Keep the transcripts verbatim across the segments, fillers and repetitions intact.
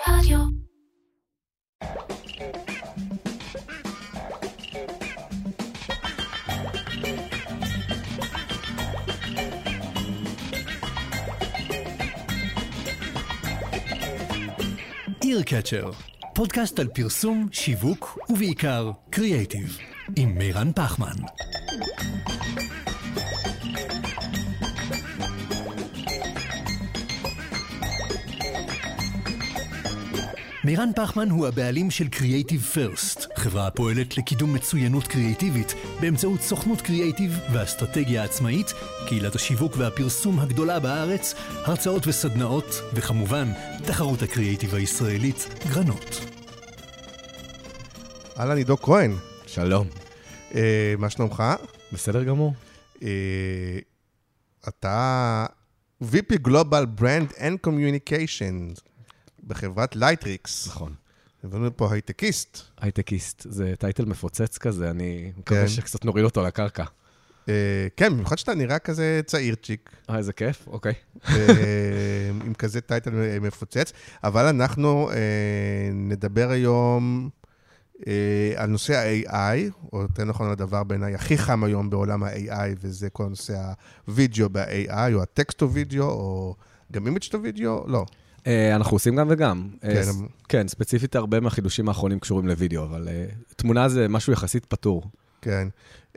רדיו. אירקצ'ר, פודקאסט על פרסום, שיווק ובעיקר קריאייטיב, עם מירן פחמן. מירן פחמן הוא הבעלים של קריאייטיב פירסט, חברה הפועלת לקידום מצוינות קריאייטיבית באמצעות סוכנות קריאייטיב ואסטרטגיה עצמאית, קהילת השיווק והפרסום הגדולה בארץ, הרצאות וסדנאות, וכמובן, תחרות הקריאייטיב הישראלית, גרנות. אהלן, עידו כהן. שלום. אה, מה שלומך? בסדר גמור. אה, אתה וי פי Global Brand and Communication בחברת לייטריקס. נכון. הבאנו פה הייטקיסט. הייטקיסט, זה טייטל מפוצץ כזה, אני מקווה שקצת נוריד אותו לקרקע. אה, כן, במיוחד שאתה נראה כזה צעירצ'יק. אה, איזה כיף, אוקיי. אה, עם כזה טייטל מפוצץ, אבל אנחנו אה, נדבר היום אה, על נושא ה-איי איי, או יותר נכון הדבר בעיניי הכי חם היום בעולם ה-איי איי, וזה כל נושא הווידאו ב-איי איי, או הטקסט-או-וידאו, או גם אימג'-או-וידאו, לא. אנחנו עושים גם וגם. כן. כן, ספציפית הרבה מהחידושים האחרונים קשורים לוידאו, אבל תמונה זה משהו יחסית פתור. כן.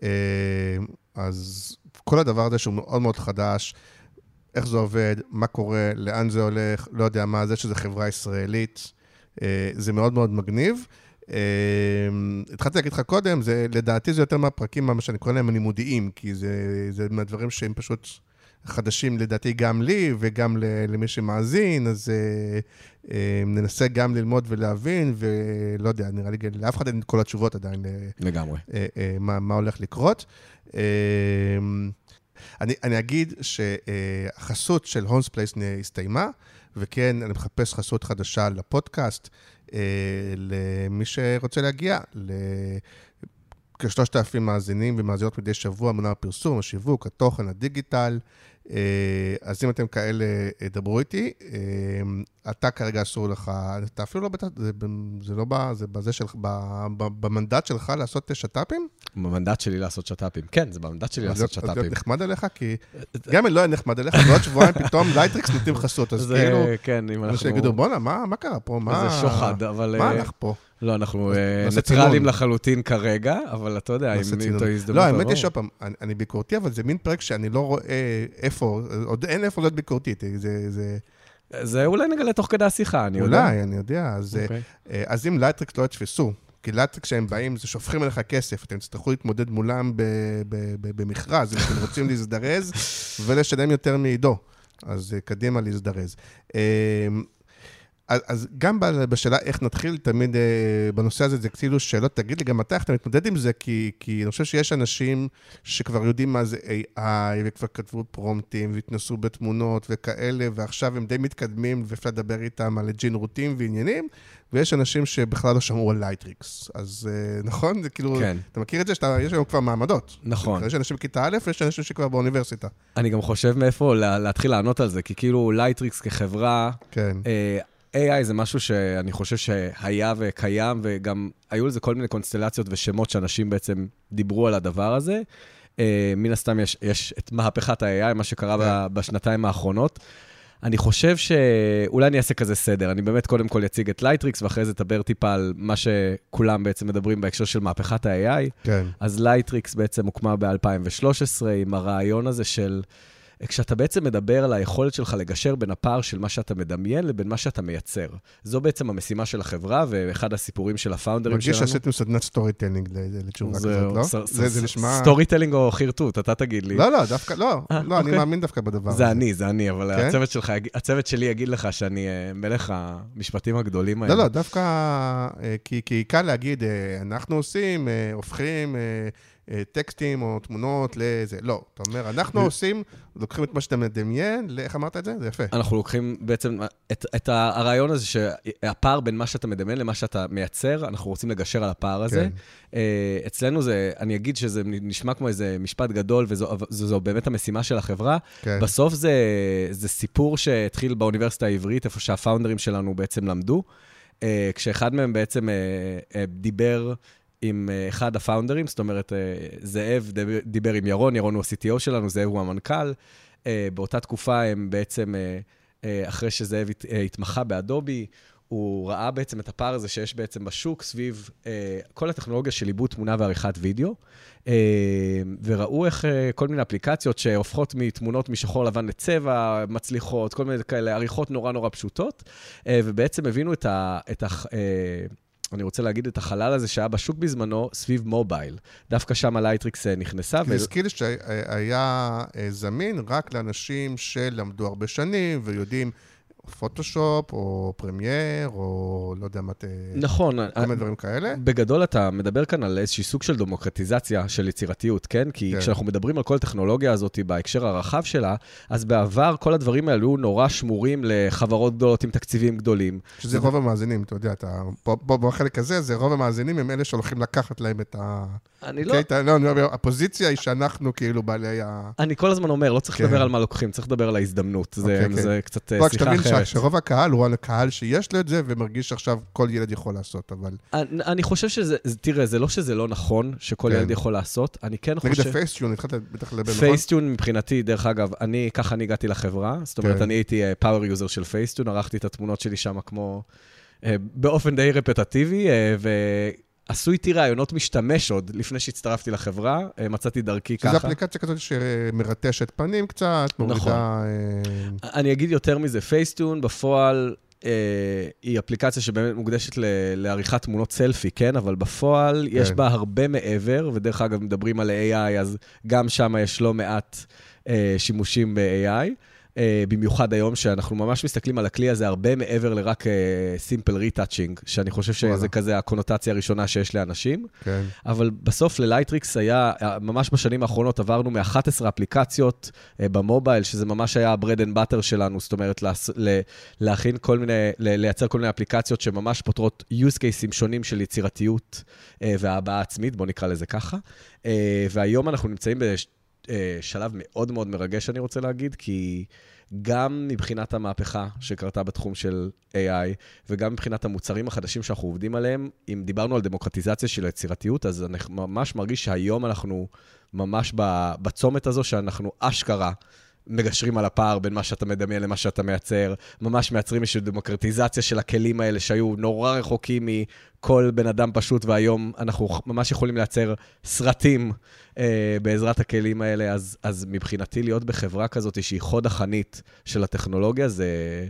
אז כל הדבר הזה שהוא מאוד מאוד חדש, איך זה עובד, מה קורה, לאן זה הולך, לא יודע מה, זה שזה חברה ישראלית, זה מאוד מאוד מגניב. התחלתי להגיד לך קודם, זה, לדעתי זה יותר מהפרקים, מה שאני קורא להם הלימודיים, כי זה, זה מהדברים שהם פשוט חדשים לדעתי גם לי וגם למי שמאזין, אז אה, ננסה גם ללמוד ולהבין, ולא יודע, נראה לי, לאף אחד אין את כל התשובות עדיין. לגמרי. אה, אה, מה, מה הולך לקרות. אה, אני, אני אגיד שהחסות של הומספלייס הסתיימה, וכן, אני מחפש חסות חדשה לפודקאסט, אה, למי שרוצה להגיע, ל... כשלושת אלפים מאזינים ומאזינות מדי שבוע, מונה הפרסום, השיווק, התוכן, הדיגיטל. אז אם אתם כאלה, דברו איתי. אתה כרגע אסור לך, אתה אפילו לא, זה לא בא, זה בזה שלך, במנדט שלך לעשות שטאפים? במנדט שלי לעשות שטאפים. כן, זה במנדט שלי לעשות שטאפים. זה נחמד עליך, כי גם אם לא היה נחמד עליך, בעוד שבועיים פתאום לייטריקס נותנים חסות, אז כאילו, אנשים יגידו, בוא'נה, מה קרה פה? זה שוחד, אבל... מה הלך פה? לא, אנחנו ניטרלים לחלוטין כרגע, אבל אתה יודע, אם נהייתו הזדמנות... לא, האמת יש עוד פעם, אני ביקורתי, אבל זה מין פרק שאני לא רואה איפה, עוד אין איפה להיות ביקורתית, זה... זה אולי נגלה תוך כדי השיחה, אני יודע. אולי, אני יודע, אז אם לייטריקס לא יתפסו, כי לייטריקס שהם באים, זה שופכים עליך כסף, אתם תצטרכו להתמודד מולם במכרז, אם אתם רוצים להזדרז, ולשלם יותר מעידו, אז קדימה להזדרז. אז גם בשאלה איך נתחיל תמיד בנושא הזה, זה כאילו שאלות, תגיד לי גם מתי איך אתה מתמודד עם זה, כי, כי אני חושב שיש אנשים שכבר יודעים מה זה איי איי, וכבר כתבו פרומפטים, והתנסו בתמונות וכאלה, ועכשיו הם די מתקדמים, ואפשר לדבר איתם על ג'ינרוטים ועניינים, ויש אנשים שבכלל לא שמעו על לייטריקס. אז נכון? זה כאילו, כן. אתה מכיר את זה שיש היום כבר מעמדות. נכון. יש אנשים בכיתה א', ויש אנשים שכבר באוניברסיטה. אני גם חושב מאיפה להתחיל לענות על זה, כי כאילו לייטריקס כחברה, כן. אה, איי איי זה משהו שאני חושב שהיה וקיים, וגם היו לזה כל מיני קונסטלציות ושמות שאנשים בעצם דיברו על הדבר הזה. מן הסתם יש, יש את מהפכת ה-איי איי, מה שקרה בשנתיים האחרונות. אני חושב שאולי אני אעשה כזה סדר. אני באמת קודם כל אציג את לייטריקס, ואחרי זה תדבר טיפה על מה שכולם בעצם מדברים בהקשר של מהפכת ה-איי איי. כן. אז לייטריקס בעצם הוקמה ב-אלפיים ושלוש עשרה, עם הרעיון הזה של... כשאתה בעצם מדבר על היכולת שלך לגשר בין הפער של מה שאתה מדמיין לבין מה שאתה מייצר. זו בעצם המשימה של החברה, ואחד הסיפורים של הפאונדרים שלנו. מרגיש שעשיתם סדנת סטורי טלינג לתשובה כזאת, לא? זה נשמע... סטורי טלינג או חירטוט, אתה תגיד לי. לא, לא, דווקא, לא. לא, אני מאמין דווקא בדבר. זה אני, זה אני, אבל הצוות שלך, הצוות שלי יגיד לך שאני מלך המשפטים הגדולים האלה. לא, לא, דווקא, כי קל להגיד, אנחנו עושים, הופכים, טקסטים או תמונות לזה. לא, אתה אומר, אנחנו עושים, לוקחים את מה שאתה מדמיין, איך אמרת את זה? זה יפה. אנחנו לוקחים בעצם את, את הרעיון הזה שהפער בין מה שאתה מדמיין למה שאתה מייצר, אנחנו רוצים לגשר על הפער הזה. כן. אצלנו זה, אני אגיד שזה נשמע כמו איזה משפט גדול, וזו זו, זו באמת המשימה של החברה. כן. בסוף זה, זה סיפור שהתחיל באוניברסיטה העברית, איפה שהפאונדרים שלנו בעצם למדו, כשאחד מהם בעצם דיבר עם אחד הפאונדרים, זאת אומרת, זאב דיבר עם ירון, ירון הוא ה-סי טי או שלנו, זאב הוא המנכ"ל. באותה תקופה הם בעצם, אחרי שזאב התמחה באדובי, הוא ראה בעצם את הפער הזה שיש בעצם בשוק סביב כל הטכנולוגיה של עיבוד תמונה ועריכת וידאו, וראו איך כל מיני אפליקציות שהופכות מתמונות משחור לבן לצבע, מצליחות, כל מיני כאלה עריכות נורא נורא פשוטות, ובעצם הבינו את ה... את ה אני רוצה להגיד את החלל הזה שהיה בשוק בזמנו, סביב מובייל. דווקא שם הלייטריקס נכנסה. כי סקיל שהיה זמין רק לאנשים שלמדו הרבה שנים ויודעים פוטושופ או פרמייר או לא יודע מה, נכון, כל מיני דברים כאלה. בגדול אתה מדבר כאן על איזושהי סוג של דמוקרטיזציה של יצירתיות, כן? כי כן. כשאנחנו מדברים על כל הטכנולוגיה הזאת בהקשר הרחב שלה, אז בעבר כל הדברים האלו נורא שמורים לחברות גדולות עם תקציבים גדולים. שזה רוב המאזינים, אתה יודע, אתה, פה, פה בחלק הזה, זה רוב המאזינים הם אלה שהולכים לקחת להם את ה... אני לא... Okay, לא, לא, הפוזיציה היא שאנחנו כאילו בעלי ה... אני כל הזמן אומר, לא צריך כן. לדבר על מה לוקחים, צריך לדבר על ההזדמנות. זה, okay, זה okay. קצת לא, שיחה אחרת. שרוב הקהל הוא הקהל שיש לו את זה, ומרגיש עכשיו כל ילד יכול לעשות, אבל... אני, אני חושב שזה, תראה, זה לא שזה לא נכון, שכל כן. ילד יכול לעשות, אני כן חושב... נגיד הפייסטיון, התחלת בטח לדבר, נכון? פייסטיון מבחינתי, דרך אגב, אני, ככה אני הגעתי לחברה, זאת אומרת, כן. אני הייתי פאוור יוזר של פייסטיון, ערכתי את התמונות שלי שם כמו, באופן די רפטטיבי, ו... עשו איתי רעיונות משתמש עוד, לפני שהצטרפתי לחברה, מצאתי דרכי ככה. זו אפליקציה כזאת שמרטשת פנים קצת, מורידה... נכון. אני אגיד יותר מזה, פייסטיון בפועל היא אפליקציה שבאמת מוקדשת לעריכת תמונות סלפי, כן? אבל בפועל יש בה הרבה מעבר, ודרך אגב מדברים על איי איי, אז גם שם יש לא מעט שימושים ב-איי איי. Uh, במיוחד היום שאנחנו ממש מסתכלים על הכלי הזה הרבה מעבר לרק uh, simple retouching, שאני חושב שזה כזה הקונוטציה הראשונה שיש לאנשים. כן. אבל בסוף ללייטריקס היה, ממש בשנים האחרונות עברנו מ-אחת עשרה אפליקציות uh, במובייל, שזה ממש היה ה-bread and butter שלנו, זאת אומרת לה, לה, להכין כל מיני, לייצר כל מיני אפליקציות שממש פותרות use cases שונים של יצירתיות uh, והבעה עצמית, בוא נקרא לזה ככה. Uh, והיום אנחנו נמצאים בש... שלב מאוד מאוד מרגש, אני רוצה להגיד, כי גם מבחינת המהפכה שקרתה בתחום של איי איי, וגם מבחינת המוצרים החדשים שאנחנו עובדים עליהם, אם דיברנו על דמוקרטיזציה של היצירתיות, אז אני ממש מרגיש שהיום אנחנו ממש בצומת הזו, שאנחנו אשכרה מגשרים על הפער בין מה שאתה מדמיין למה שאתה מייצר, ממש מייצרים איזושהי דמוקרטיזציה של הכלים האלה שהיו נורא רחוקים מכל בן אדם פשוט, והיום אנחנו ממש יכולים לייצר סרטים אה, בעזרת הכלים האלה, אז, אז מבחינתי להיות בחברה כזאת שהיא חוד החנית של הטכנולוגיה, זה,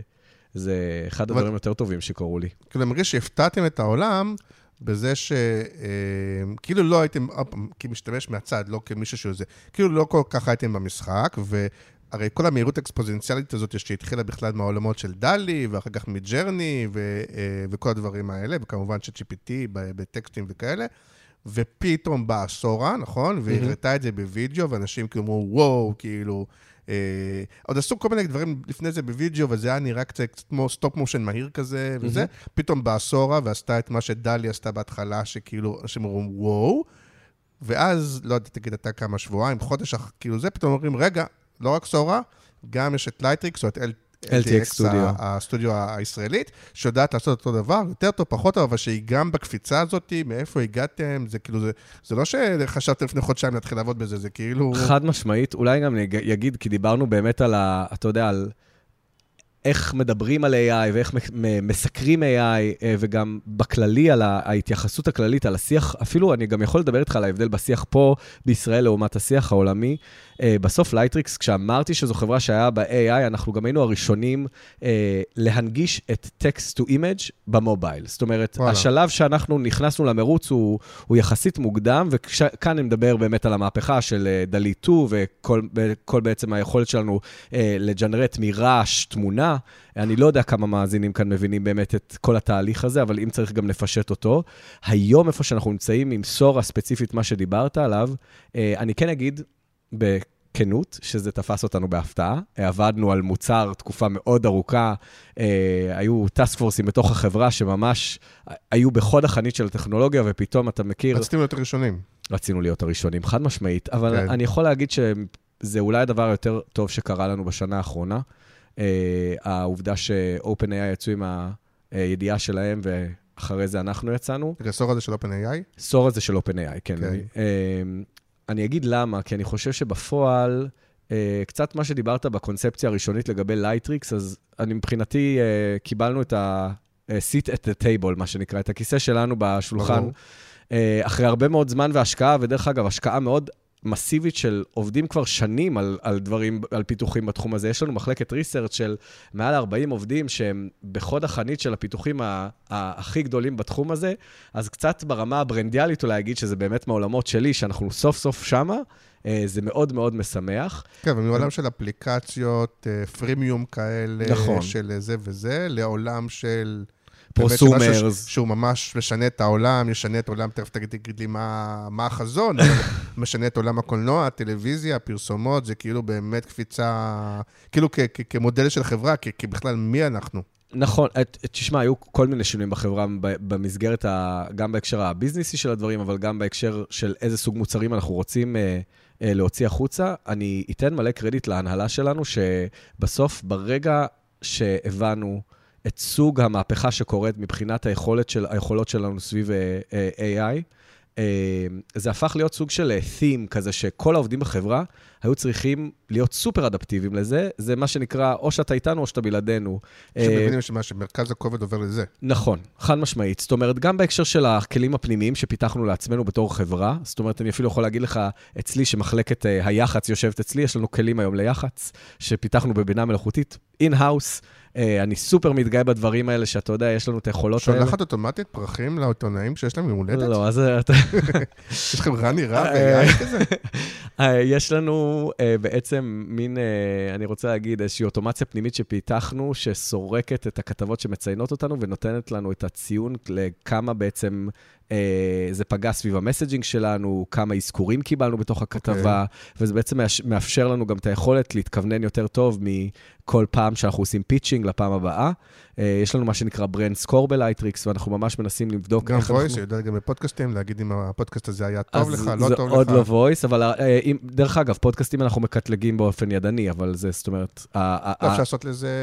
זה אחד הדברים יותר טובים שקוראו לי. כאילו, אני מרגיש שהפתעתם את העולם, בזה שכאילו לא הייתם, כמשתמש מהצד, לא כמישהו שזה, כאילו לא כל כך הייתם במשחק, והרי כל המהירות האקספוזנציאלית הזאת שהתחילה בכלל מהעולמות של דלי, ואחר כך מג'רני, וכל הדברים האלה, וכמובן ש-ג'י פי טי בטקסטים וכאלה, ופתאום באה סורה, נכון? והראתה את זה בווידאו, ואנשים כאילו אמרו, וואו, כאילו... עוד עשו כל מיני דברים לפני זה בווידאו, וזה היה נראה קצת כמו סטופ מושן מהיר כזה, וזה, פתאום באה סורה, ועשתה את מה שדלי עשתה בהתחלה, שכאילו, אנשים אומרים, וואו, ואז, לא יודע, תגיד, אתה כמה שבועיים, חודש, כאילו זה, פתאום אומרים, רגע, לא רק סורה, גם יש את לייטריקס, או את אל טי אקס, הסטודיו הישראלית, שיודעת לעשות אותו דבר, יותר טוב, פחות טוב, אבל שהיא גם בקפיצה הזאת, מאיפה הגעתם, זה כאילו, זה, זה לא שחשבתם לפני חודשיים להתחיל לעבוד בזה, זה כאילו... חד משמעית, אולי גם יגיד, כי דיברנו באמת על, ה, אתה יודע, על איך מדברים על איי איי, ואיך מסקרים איי איי, וגם בכללי, על ההתייחסות הכללית, על השיח, אפילו אני גם יכול לדבר איתך על ההבדל בשיח פה, בישראל, לעומת השיח העולמי. בסוף לייטריקס, כשאמרתי שזו חברה שהיה ב-איי איי, אנחנו גם היינו הראשונים להנגיש את text to image במובייל. זאת אומרת, וואלה. השלב שאנחנו נכנסנו למרוץ הוא, הוא יחסית מוקדם, וכאן אני מדבר באמת על המהפכה של דלי שתיים, וכל כל בעצם היכולת שלנו לג'נרט מרעש תמונה, בהפתעה. אני לא יודע כמה מאזינים כאן מבינים באמת את כל התהליך הזה, אבל אם צריך גם לפשט אותו. היום איפה שאנחנו נמצאים עם סורה ספציפית, מה שדיברת עליו, אני כן אגיד בכנות, שזה תפס אותנו בהפתעה. עבדנו על מוצר תקופה מאוד ארוכה, היו טאסק פורסים בתוך החברה שממש היו בחוד החנית של הטכנולוגיה, ופתאום אתה מכיר... רציתם להיות הראשונים. רצינו להיות הראשונים, חד משמעית, אבל כן. אני יכול להגיד שזה אולי הדבר היותר טוב שקרה לנו בשנה האחרונה. העובדה ש-OpenAI יצאו עם הידיעה שלהם, ואחרי זה אנחנו יצאנו. הסור הזה של OpenAI? סור הזה של OpenAI, כן. אני אגיד למה, כי אני חושב שבפועל, קצת מה שדיברת בקונספציה הראשונית לגבי לייטריקס, אז אני מבחינתי קיבלנו את ה-seat at the table, מה שנקרא, את הכיסא שלנו בשולחן, אחרי הרבה מאוד זמן והשקעה, ודרך אגב, השקעה מאוד מסיבית של עובדים כבר שנים על, על דברים, על פיתוחים בתחום הזה. יש לנו מחלקת ריסרצ' של מעל ארבעים עובדים שהם בחוד החנית של הפיתוחים ה- ה- הכי גדולים בתחום הזה, אז קצת ברמה הברנדיאלית אולי להגיד שזה באמת מהעולמות שלי, שאנחנו סוף סוף שמה, זה מאוד מאוד משמח. כן, ומעולם של אפליקציות, פרימיום כאלה, נכון. של זה וזה, לעולם של... פרוסומרס. שהוא ממש משנה את העולם, ישנה את העולם, תכף תגיד, תגיד לי מה, מה החזון, משנה את עולם הקולנוע, הטלוויזיה, הפרסומות, זה כאילו באמת קפיצה, כאילו כ- כ- כמודל של חברה, כי, כי בכלל מי אנחנו? נכון, תשמע, היו כל מיני שינויים בחברה במסגרת, ה, גם בהקשר הביזנסי של הדברים, אבל גם בהקשר של איזה סוג מוצרים אנחנו רוצים אה, אה, להוציא החוצה. אני אתן מלא קרדיט להנהלה שלנו, שבסוף, ברגע שהבנו את סוג המהפכה שקורית מבחינת היכולת של, היכולות שלנו סביב איי איי, זה הפך להיות סוג של theme כזה, שכל העובדים בחברה היו צריכים להיות סופר אדפטיביים לזה, זה מה שנקרא, או שאתה איתנו או שאתה בלעדינו. שמבינים שמה, שמרכז הכובד עובר לזה. נכון, חד משמעית. זאת אומרת, גם בהקשר של הכלים הפנימיים שפיתחנו לעצמנו בתור חברה, זאת אומרת, אני אפילו יכול להגיד לך, אצלי שמחלקת היח"צ יושבת אצלי, יש לנו כלים היום ליח"צ, שפיתחנו בבינה מלאכותית, in-house, אני סופר מתגאה בדברים האלה, שאתה יודע, יש לנו את היכולות האלה. שולחת אוטומטית פרחים לעיתונאים שיש להם יום הולדת? לא, אז... יש לכם רני רב ו-איי איי כזה? יש לנו בעצם מין, אני רוצה להגיד, איזושהי אוטומציה פנימית שפיתחנו, שסורקת את הכתבות שמציינות אותנו, ונותנת לנו את הציון לכמה בעצם זה פגע סביב המסג'ינג שלנו, כמה אזכורים קיבלנו בתוך הכתבה, okay. וזה בעצם מאפשר לנו גם את היכולת להתכוונן יותר טוב מכל פעם שאנחנו עושים פיצ'ינג לפעם הבאה. יש לנו מה שנקרא ברנד סקור בלייטריקס, ואנחנו ממש מנסים לבדוק גם וויס, יודע גם בפודקאסטים, להגיד אם הפודקאסט הזה היה טוב לך, לא טוב לך. עוד לא וויס, אבל דרך אגב, פודקאסטים אנחנו מקטלגים באופן ידני, אבל זה, זאת אומרת... אפשר לעשות לזה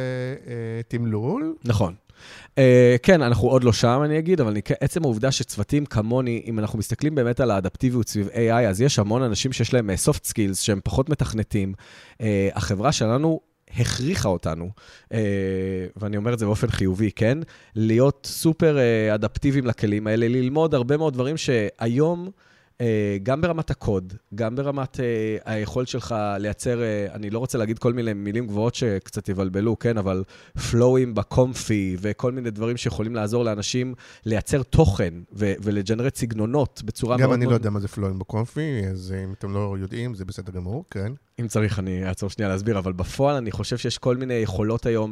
תמלול? נכון. Uh, כן, אנחנו עוד לא שם, אני אגיד, אבל אני, עצם העובדה שצוותים כמוני, אם אנחנו מסתכלים באמת על האדפטיביות סביב איי איי, אז יש המון אנשים שיש להם soft skills, שהם פחות מתכנתים. Uh, החברה שלנו הכריחה אותנו, uh, ואני אומר את זה באופן חיובי, כן? להיות סופר uh, אדפטיביים לכלים האלה, ללמוד הרבה מאוד דברים שהיום... גם ברמת הקוד, גם ברמת היכולת שלך לייצר, אני לא רוצה להגיד כל מיני מילים גבוהות שקצת יבלבלו, כן, אבל פלואים בקומפי וכל מיני דברים שיכולים לעזור לאנשים לייצר תוכן ולג'נרט סגנונות בצורה מאוד... גם אני לא יודע מה זה פלואים בקומפי, אז אם אתם לא יודעים, זה בסדר גמור, כן. אם צריך, אני אעצור שנייה להסביר, אבל בפועל אני חושב שיש כל מיני יכולות היום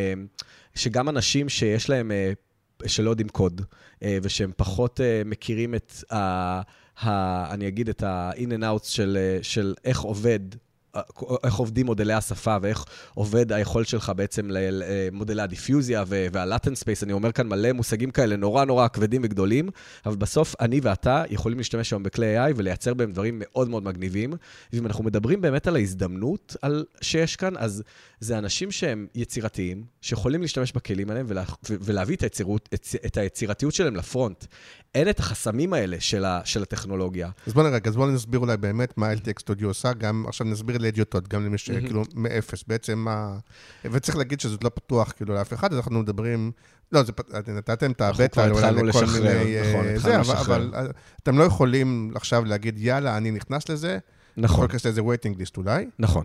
שגם אנשים שיש להם, שלא יודעים קוד, ושהם פחות מכירים את ה... ה, אני אגיד את ה-in and outs של, של איך עובד, איך עובדים מודלי השפה, ואיך עובד היכולת שלך בעצם למודלי הדיפיוזיה והלאטנט ספייס. אני אומר כאן מלא מושגים כאלה נורא נורא כבדים וגדולים, אבל בסוף אני ואתה יכולים להשתמש היום בכלי איי איי ולייצר בהם דברים מאוד מאוד מגניבים. ואם אנחנו מדברים באמת על ההזדמנות על שיש כאן, אז זה אנשים שהם יצירתיים, שיכולים להשתמש בכלים עליהם ולה, ולהביא את, היצירות, את היצירתיות שלהם לפרונט. אין את החסמים האלה של, ה, של הטכנולוגיה. אז בוא נרגע, אז בוא נסביר אולי באמת מה אל טי אקס Studio עושה, גם עכשיו נסביר לאדיוטות, גם למי שכאילו מאפס, בעצם מה... וצריך להגיד שזה לא פתוח כאילו לאף אחד, אז אנחנו מדברים... לא, זה, נתתם את הבטא, התחלנו לשחרר, נכון, התחלנו לשחרר. אבל אתם לא יכולים עכשיו להגיד, יאללה, אני נכנס לזה, נכון. יכול להכנס לזה waiting list אולי. נכון.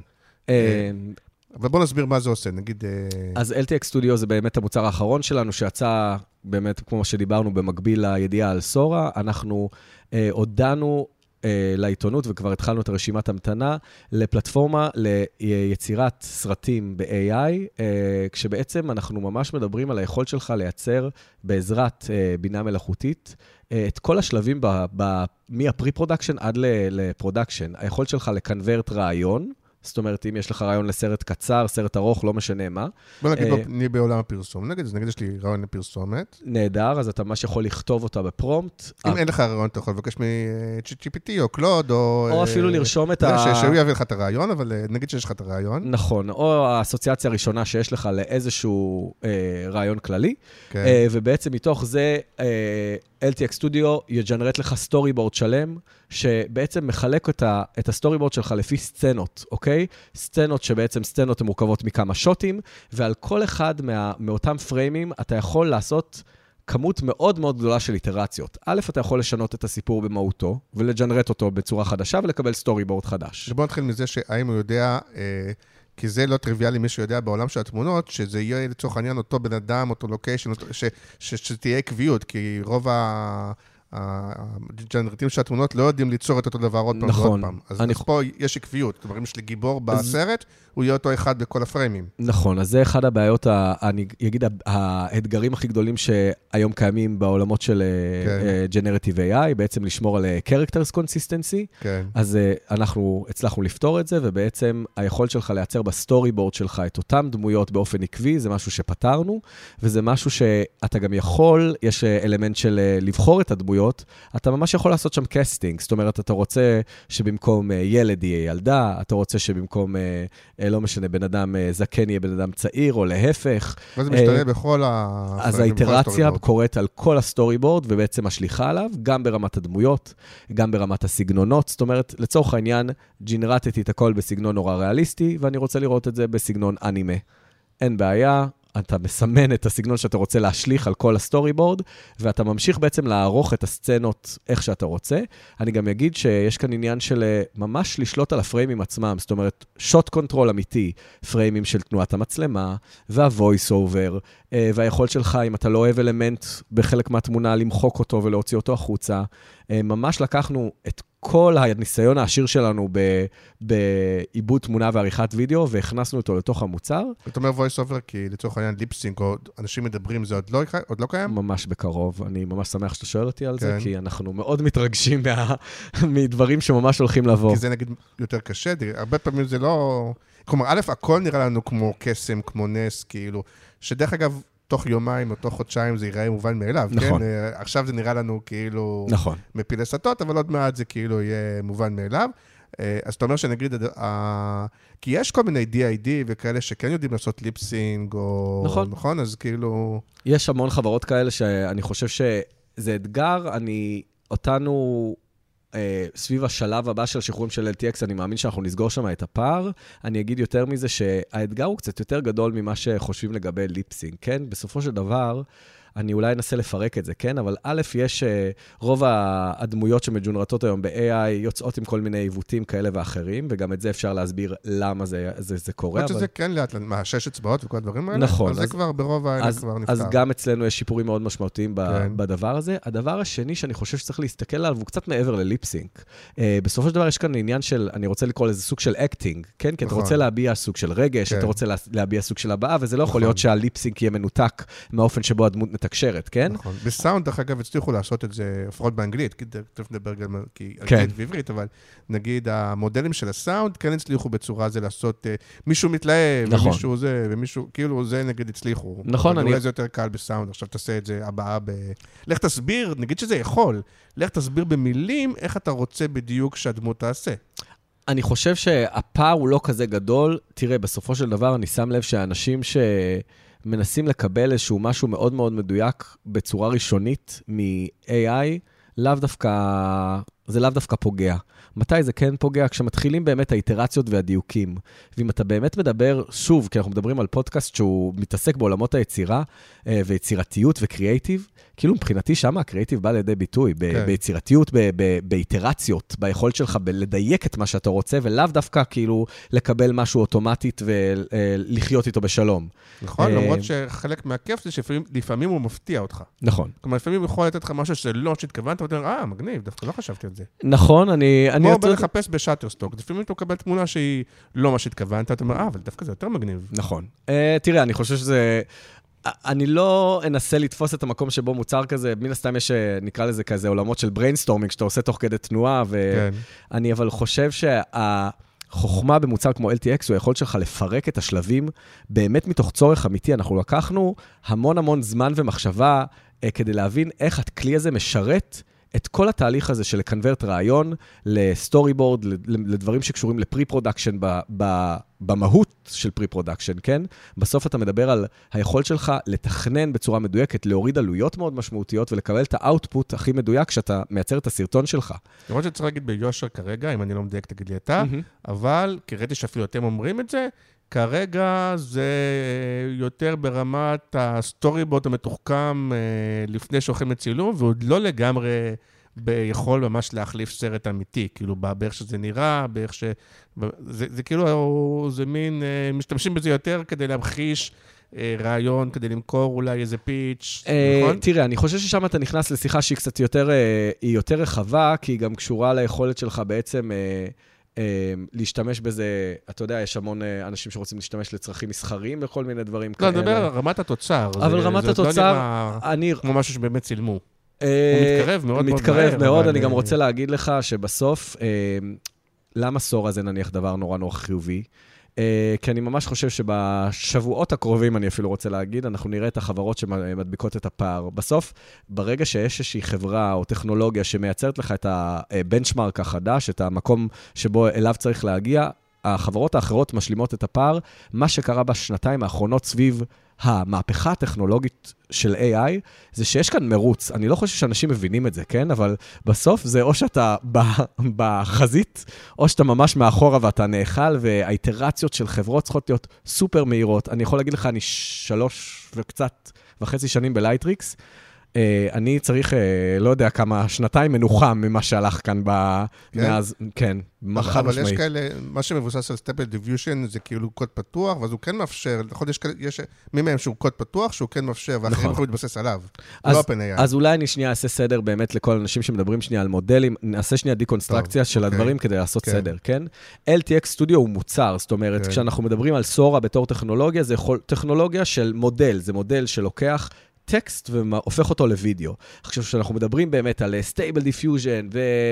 אבל בוא נסביר מה זה עושה, נגיד... אז אל טי אקס Studio זה באמת המוצר האחרון שלנו, שיצא באמת, כמו שדיברנו, במקביל לידיעה על סורה. אנחנו הודענו אה, לעיתונות, וכבר התחלנו את הרשימת המתנה, לפלטפורמה ליצירת סרטים ב-איי איי, אה, כשבעצם אנחנו ממש מדברים על היכולת שלך לייצר בעזרת אה, בינה מלאכותית, אה, את כל השלבים ב- ב- מה-pre-production עד ל-production. היכולת שלך לקנברט רעיון, זאת אומרת, אם יש לך רעיון לסרט קצר, סרט ארוך, לא משנה מה. בוא נגיד, אני בעולם הפרסום, נגיד, נגיד יש לי רעיון לפרסומת. נהדר, אז אתה ממש יכול לכתוב אותה בפרומפט. אם אין לך רעיון, אתה יכול לבקש מ-ג'י פי טי או קלוד, או... או אפילו לרשום את ה... שהוא יביא לך את הרעיון, אבל נגיד שיש לך את הרעיון. נכון, או האסוציאציה הראשונה שיש לך לאיזשהו רעיון כללי, כן. ובעצם מתוך זה אל טי אקס Studio יג'נרט לך סטורי בורד שלם, שבעצם מחלק אותה, את הסטורי בורד שלך לפי סצנות, אוקיי? סצנות שבעצם סצנות הן מורכבות מכמה שוטים, ועל כל אחד מה, מאותם פריימים אתה יכול לעשות כמות מאוד מאוד גדולה של איטרציות. א', אתה יכול לשנות את הסיפור במהותו, ולג'נרט אותו בצורה חדשה, ולקבל סטורי בורד חדש. בוא נתחיל מזה שהאם הוא יודע... אה... כי זה לא טריוויאלי, מי שיודע בעולם של התמונות, שזה יהיה לצורך העניין אותו בן אדם, אותו לוקיישן, שתהיה קביעות, כי רוב הג'נרטים של התמונות לא יודעים ליצור את אותו דבר עוד פעם ועוד פעם. אז פה יש קביעות. כלומר, אם יש לי גיבור בסרט, הוא יהיה אותו אחד בכל הפריימים. נכון, אז זה אחד הבעיות, אני אגיד, האתגרים הכי גדולים שהיום קיימים בעולמות של Generative איי איי, בעצם לשמור על Characters Consistency. אז אנחנו הצלחנו לפתור את זה, ובעצם היכולת שלך לייצר בסטורי בורד שלך את אותם דמויות באופן עקבי, זה משהו שפתרנו, וזה משהו שאתה גם יכול, יש אלמנט של לבחור את הדמויות, אתה ממש יכול לעשות שם קסטינג, זאת אומרת, אתה רוצה שבמקום ילד יהיה ילדה, אתה רוצה שבמקום לא משנה, בן אדם זקן יהיה בן אדם צעיר, או להפך. וזה משתנה בכל ה... אז האיטרציה קורית על כל הסטורי בורד, ובעצם משליחה עליו, גם ברמת הדמויות, גם ברמת הסגנונות. זאת אומרת, לצורך העניין, ג'נרטתי את הכל בסגנון נורא ריאליסטי, ואני רוצה לראות את זה בסגנון אנימה. אין בעיה, אתה מסמן את הסגנון שאתה רוצה להשליך על כל הסטורי בורד, ואתה ממשיך בעצם לערוך את הסצנות איך שאתה רוצה. אני גם אגיד שיש כאן עניין של ממש לשלוט על הפריימים עצמם, זאת אומרת, שוט קונטרול אמיתי, פריימים של תנועת המצלמה, והvoice over, והיכולת שלך, אם אתה לא אוהב אלמנט בחלק מהתמונה, למחוק אותו ולהוציא אותו החוצה. ממש לקחנו את כל הניסיון העשיר שלנו בעיבוד תמונה ועריכת וידאו, והכנסנו אותו לתוך המוצר. אתה אומר voice over, כי לצורך העניין ליפסינק, או אנשים מדברים, זה עוד לא, עוד לא קיים? ממש בקרוב. אני ממש שמח שאתה שואל אותי על זה, כי אנחנו מאוד מתרגשים מדברים שממש הולכים לבוא. כי זה נגיד יותר קשה, הרבה פעמים זה לא... כלומר, א', הכל נראה לנו כמו קסם, כמו נס, כאילו, שדרך אגב, תוך יומיים או תוך חודשיים זה ייראה מובן מאליו, נכון. כן? עכשיו זה נראה לנו כאילו... נכון. מפיל לסטות, אבל עוד מעט זה כאילו יהיה מובן מאליו. אז אתה אומר שנגיד, כי יש כל מיני די איי די וכאלה שכן יודעים לעשות ליפסינג, או... נכון. נכון? אז כאילו... יש המון חברות כאלה שאני חושב שזה אתגר, אני... אותנו... סביב השלב הבא של השחרורים של אל טי אקס, אני מאמין שאנחנו נסגור שם את הפער. אני אגיד יותר מזה שהאתגר הוא קצת יותר גדול ממה שחושבים לגבי ליפסינג, כן? בסופו של דבר, אני אולי אנסה לפרק את זה, כן? אבל א', יש רוב הדמויות שמג'ונרטות היום ב-איי איי יוצאות עם כל מיני עיוותים כאלה ואחרים, וגם את זה אפשר להסביר למה זה, זה, זה קורה. אבל... שזה כן לאט, מה, שש אצבעות וכל הדברים האלה? נכון. אז זה כבר ברוב האלה כבר נפתר. אז גם אצלנו יש שיפורים מאוד משמעותיים כן. בדבר הזה. הדבר השני שאני חושב שצריך להסתכל עליו, הוא קצת מעבר לליפסינק. בסופו של דבר יש כאן עניין של, אני רוצה לקרוא לזה סוג של אקטינג, כן? כי נכון. אתה רוצה להביע סוג של רגש, כן. אתה רוצה להביע סוג של הבאה, וזה לא נכון. יכול להיות שהליפסינק יהיה מנותק מהאופן שבו הדמות מתקשרת, כן? נכון. בסאונד, דרך אגב, הצליחו לעשות את זה, לפחות באנגלית, כי תכף נדבר גם אנגלית ועברית, אבל נגיד, המודלים של הסאונד כן הצליחו בצורה זה לעשות, מישהו מתלהב, ומישהו זה, ומישהו, כאילו זה נגיד הצליחו. נכון, אני... אולי זה יותר קל בסאונד, עכשיו תעשה את זה הבאה ב... לך תסביר, נגיד שזה יכול, לך תסביר במילים איך אתה רוצה בדיוק שהדמות תעשה. אני חושב שהפער הוא לא כזה גדול. תראה, בסופו של דבר אני שם לב שהאנשים ש... מנסים לקבל איזשהו משהו מאוד מאוד מדויק בצורה ראשונית מ-איי איי, לאו דווקא, זה לאו דווקא פוגע. מתי זה כן פוגע? כשמתחילים באמת האיטרציות והדיוקים. ואם אתה באמת מדבר, שוב, כי אנחנו מדברים על פודקאסט שהוא מתעסק בעולמות היצירה, ויצירתיות וקריאייטיב, כאילו מבחינתי שמה הקריאייטיב בא לידי ביטוי, ב- ביצירתיות, ב- ב- באיטרציות, ביכולת שלך לדייק את מה שאתה רוצה, ולאו דווקא כאילו לקבל משהו אוטומטית ולחיות איתו בשלום. נכון, למרות שחלק מהכיף זה שלפעמים הוא מפתיע אותך. נכון. כלומר, לפעמים הוא יכול לתת לך משהו שלא שהתכוונת, ואתה אומר, אה, מגניב, דווקא לא חשבתי על זה. זה. נכון, אני... כמו בלחפש בשאטרסטוק, לפעמים אתה מקבל תמונה שהיא לא מה שהתכוונת, אתה אומר, אה, אבל דווקא זה יותר מגניב. נכון. תראה, אני חושב שזה... אני לא אנסה לתפוס את המקום שבו מוצר כזה, מן הסתם יש, נקרא לזה כזה, עולמות של בריינסטורמינג, שאתה עושה תוך כדי תנועה, ואני אבל חושב שהחוכמה במוצר כמו אל טי אקס, הוא היכולת שלך לפרק את השלבים, באמת מתוך צורך אמיתי. אנחנו לקחנו המון המון זמן ומחשבה, כדי להבין איך הכלי הזה משרת את כל התהליך הזה של לקנברט רעיון לסטורי בורד, לדברים שקשורים לפרי-פרודקשן במהות של פרי-פרודקשן, כן? בסוף אתה מדבר על היכולת שלך לתכנן בצורה מדויקת, להוריד עלויות מאוד משמעותיות ולקבל את האוטפוט הכי מדויק שאתה מייצר את הסרטון שלך. למרות שצריך להגיד ביושר כרגע, אם אני לא מדייק תגיד לי אתה, אבל כראיתי שאפילו אתם אומרים את זה, כרגע זה יותר ברמת הסטורי-בורד המתוחכם לפני שהולכים לצילום, ועוד לא לגמרי ביכול ממש להחליף סרט אמיתי, כאילו באיך שזה נראה, באיך ש... זה, זה כאילו, זה מין, משתמשים בזה יותר כדי להמחיש רעיון, כדי למכור אולי איזה פיץ', נכון? תראה, אני חושב ששם אתה נכנס לשיחה שהיא קצת יותר, היא יותר רחבה, כי היא גם קשורה ליכולת שלך בעצם... להשתמש בזה, אתה יודע, יש המון אנשים שרוצים להשתמש לצרכים מסחריים וכל מיני דברים כאלה. לא, נדבר על רמת התוצר. אבל רמת התוצר, אני... כמו משהו שבאמת צילמו. הוא מתקרב מאוד מאוד. מתקרב מאוד, אני גם רוצה להגיד לך שבסוף, למה סורה זה נניח דבר נורא נורא חיובי? כי אני ממש חושב שבשבועות הקרובים, אני אפילו רוצה להגיד, אנחנו נראה את החברות שמדביקות את הפער. בסוף, ברגע שיש איזושהי חברה או טכנולוגיה שמייצרת לך את הבנצ'מרק החדש, את המקום שבו אליו צריך להגיע, החברות האחרות משלימות את הפער. מה שקרה בשנתיים האחרונות סביב המהפכה הטכנולוגית של איי איי, זה שיש כאן מרוץ. אני לא חושב שאנשים מבינים את זה, כן? אבל בסוף זה או שאתה בחזית, או שאתה ממש מאחורה ואתה נאכל, והאיטרציות של חברות צריכות להיות סופר מהירות. אני יכול להגיד לך, אני שלוש וקצת וחצי שנים בלייטריקס, אני צריך, לא יודע כמה, שנתיים מנוחה ממה שהלך כאן מאז, כן, מחד משמעית. אבל יש כאלה, מה שמבוסס על סטייפל דיפיושן זה כאילו קוד פתוח, ואז הוא כן מאפשר, נכון, יש מי מהם שהוא קוד פתוח, שהוא כן מאפשר, ואחרים יכולים להתבסס עליו, לא אופן איי איי. אז אולי אני שנייה אעשה סדר באמת לכל אנשים שמדברים שנייה על מודלים, נעשה שנייה דיקונסטרקציה של הדברים כדי לעשות סדר, כן? אל טי אקס Studio הוא מוצר, זאת אומרת, כשאנחנו מדברים על סורה בתור טכנולוגיה, זה טכנולוגיה של מודל, זה מודל שלוקח טקסט והופך אותו לוידאו. עכשיו, כשאנחנו מדברים באמת על Stable Diffusion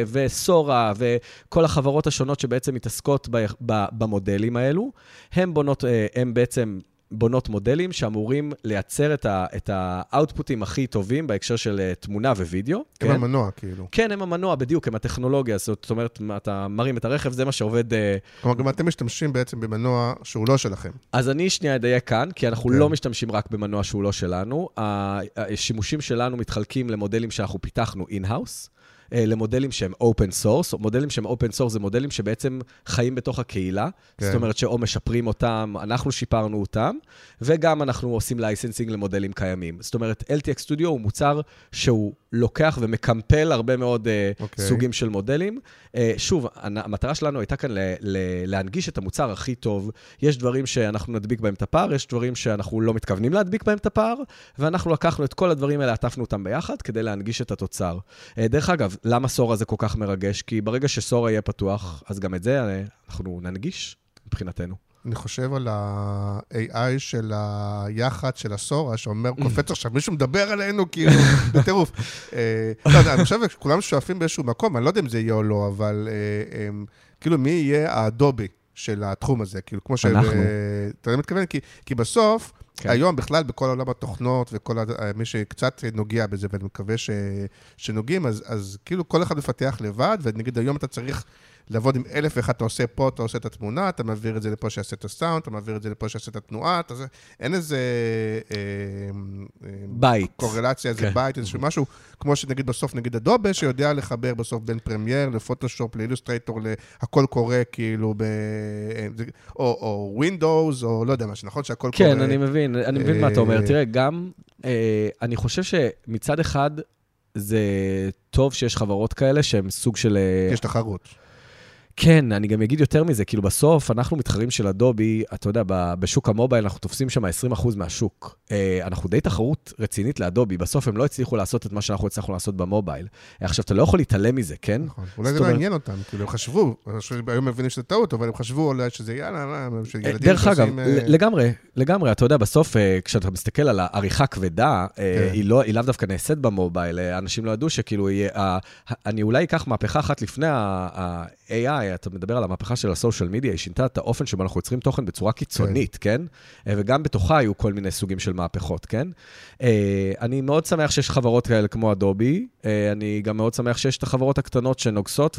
וסורה וכל החברות השונות שבעצם מתעסקות במודלים האלו, הם בונות, הם בעצם בונות מודלים שאמורים לייצר את האוטפוטים הכי טובים בהקשר של תמונה ווידאו. הם המנוע, כאילו. כן, הם המנוע, בדיוק, הם הטכנולוגיה. זאת אומרת, אתה מרים את הרכב, זה מה שעובד... כלומר, גם אתם משתמשים בעצם במנוע שהוא לא שלכם. אז אני שנייה אדייק כאן, כי אנחנו לא משתמשים רק במנוע שהוא לא שלנו. השימושים שלנו מתחלקים למודלים שאנחנו פיתחנו in-house, למודלים שהם open source, מודלים שהם open source זה מודלים שבעצם חיים בתוך הקהילה, כן. זאת אומרת שאו משפרים אותם, אנחנו שיפרנו אותם, וגם אנחנו עושים לייסנסינג למודלים קיימים. זאת אומרת, אל טי אקס Studio הוא מוצר שהוא לוקח ומקמפל הרבה מאוד okay. סוגים של מודלים. שוב, המטרה שלנו הייתה כאן להנגיש את המוצר הכי טוב. יש דברים שאנחנו נדביק בהם את הפער, יש דברים שאנחנו לא מתכוונים להדביק בהם את הפער, ואנחנו לקחנו את כל הדברים האלה, עטפנו אותם ביחד כדי להנגיש את התוצר. דרך אגב, למה סורה זה כל כך מרגש? כי ברגע שסורה יהיה פתוח, אז גם את זה אנחנו ננגיש מבחינתנו. אני חושב על ה-איי איי של היחד של הסורה, שאומר, קופץ עכשיו, מישהו מדבר עלינו, כאילו, בטירוף. לא יודע, אני חושב שכולם שואפים באיזשהו מקום, אני לא יודע אם זה יהיה או לא, אבל כאילו, מי יהיה האדובי של התחום הזה? כאילו, כמו ש... אנחנו. אתה יודע מתכוון? כי בסוף, היום בכלל, בכל עולם התוכנות, וכל מי שקצת נוגע בזה, ואני מקווה שנוגעים, אז כאילו, כל אחד מפתח לבד, ונגיד, היום אתה צריך... לעבוד עם אלף ואחד, אתה עושה פה, אתה עושה את התמונה, אתה מעביר את זה לפה שיעשה את הסאונד, אתה מעביר את זה לפה שיעשה את התנועה, אתה זה... אין איזה... בית. קורלציה, איזה בית, איזשהו משהו, כמו שנגיד בסוף, נגיד אדובה, שיודע לחבר בסוף בין פרמייר לפוטושופ, לאילוסטרייטור, הכל קורה כאילו ב... או ווינדוס, או לא יודע מה, שנכון שהכל קורה... כן, אני מבין, אני מבין מה אתה אומר. תראה, גם, אני חושב שמצד אחד, זה טוב שיש חברות כאלה שהן סוג של... יש תחרות. כן, אני גם אגיד יותר מזה, כאילו בסוף אנחנו מתחרים של אדובי, אתה יודע, בשוק המובייל אנחנו תופסים שם עשרים אחוז מהשוק. אנחנו די תחרות רצינית לאדובי, בסוף הם לא הצליחו לעשות את מה שאנחנו הצליחו לעשות במובייל. עכשיו, אתה לא יכול להתעלם מזה, כן? נכון, אולי זה לא עניין אותם, כאילו הם חשבו, היום מבינים שזה טעות, אבל הם חשבו אולי שזה יאללה, דרך אגב, לגמרי, לגמרי, אתה יודע, בסוף כשאתה מסתכל על העריכה כבדה, היא לאו דווקא נעשית במובייל, אנשים לא ידעו שכאילו, אני אולי אקח מהפכה אחת לפני ה-איי איי, אתה מדבר על המהפכה של הסושיאל מדיה, היא שינתה את האופן שבו אנחנו יוצרים תוכן בצורה קיצונית, כן? וגם בתוכה היו כל מיני סוגים של מהפכות, כן? אני מאוד שמח שיש חברות כאלה כמו אדובי, אני גם מאוד שמח שיש את החברות הקטנות שנוגסות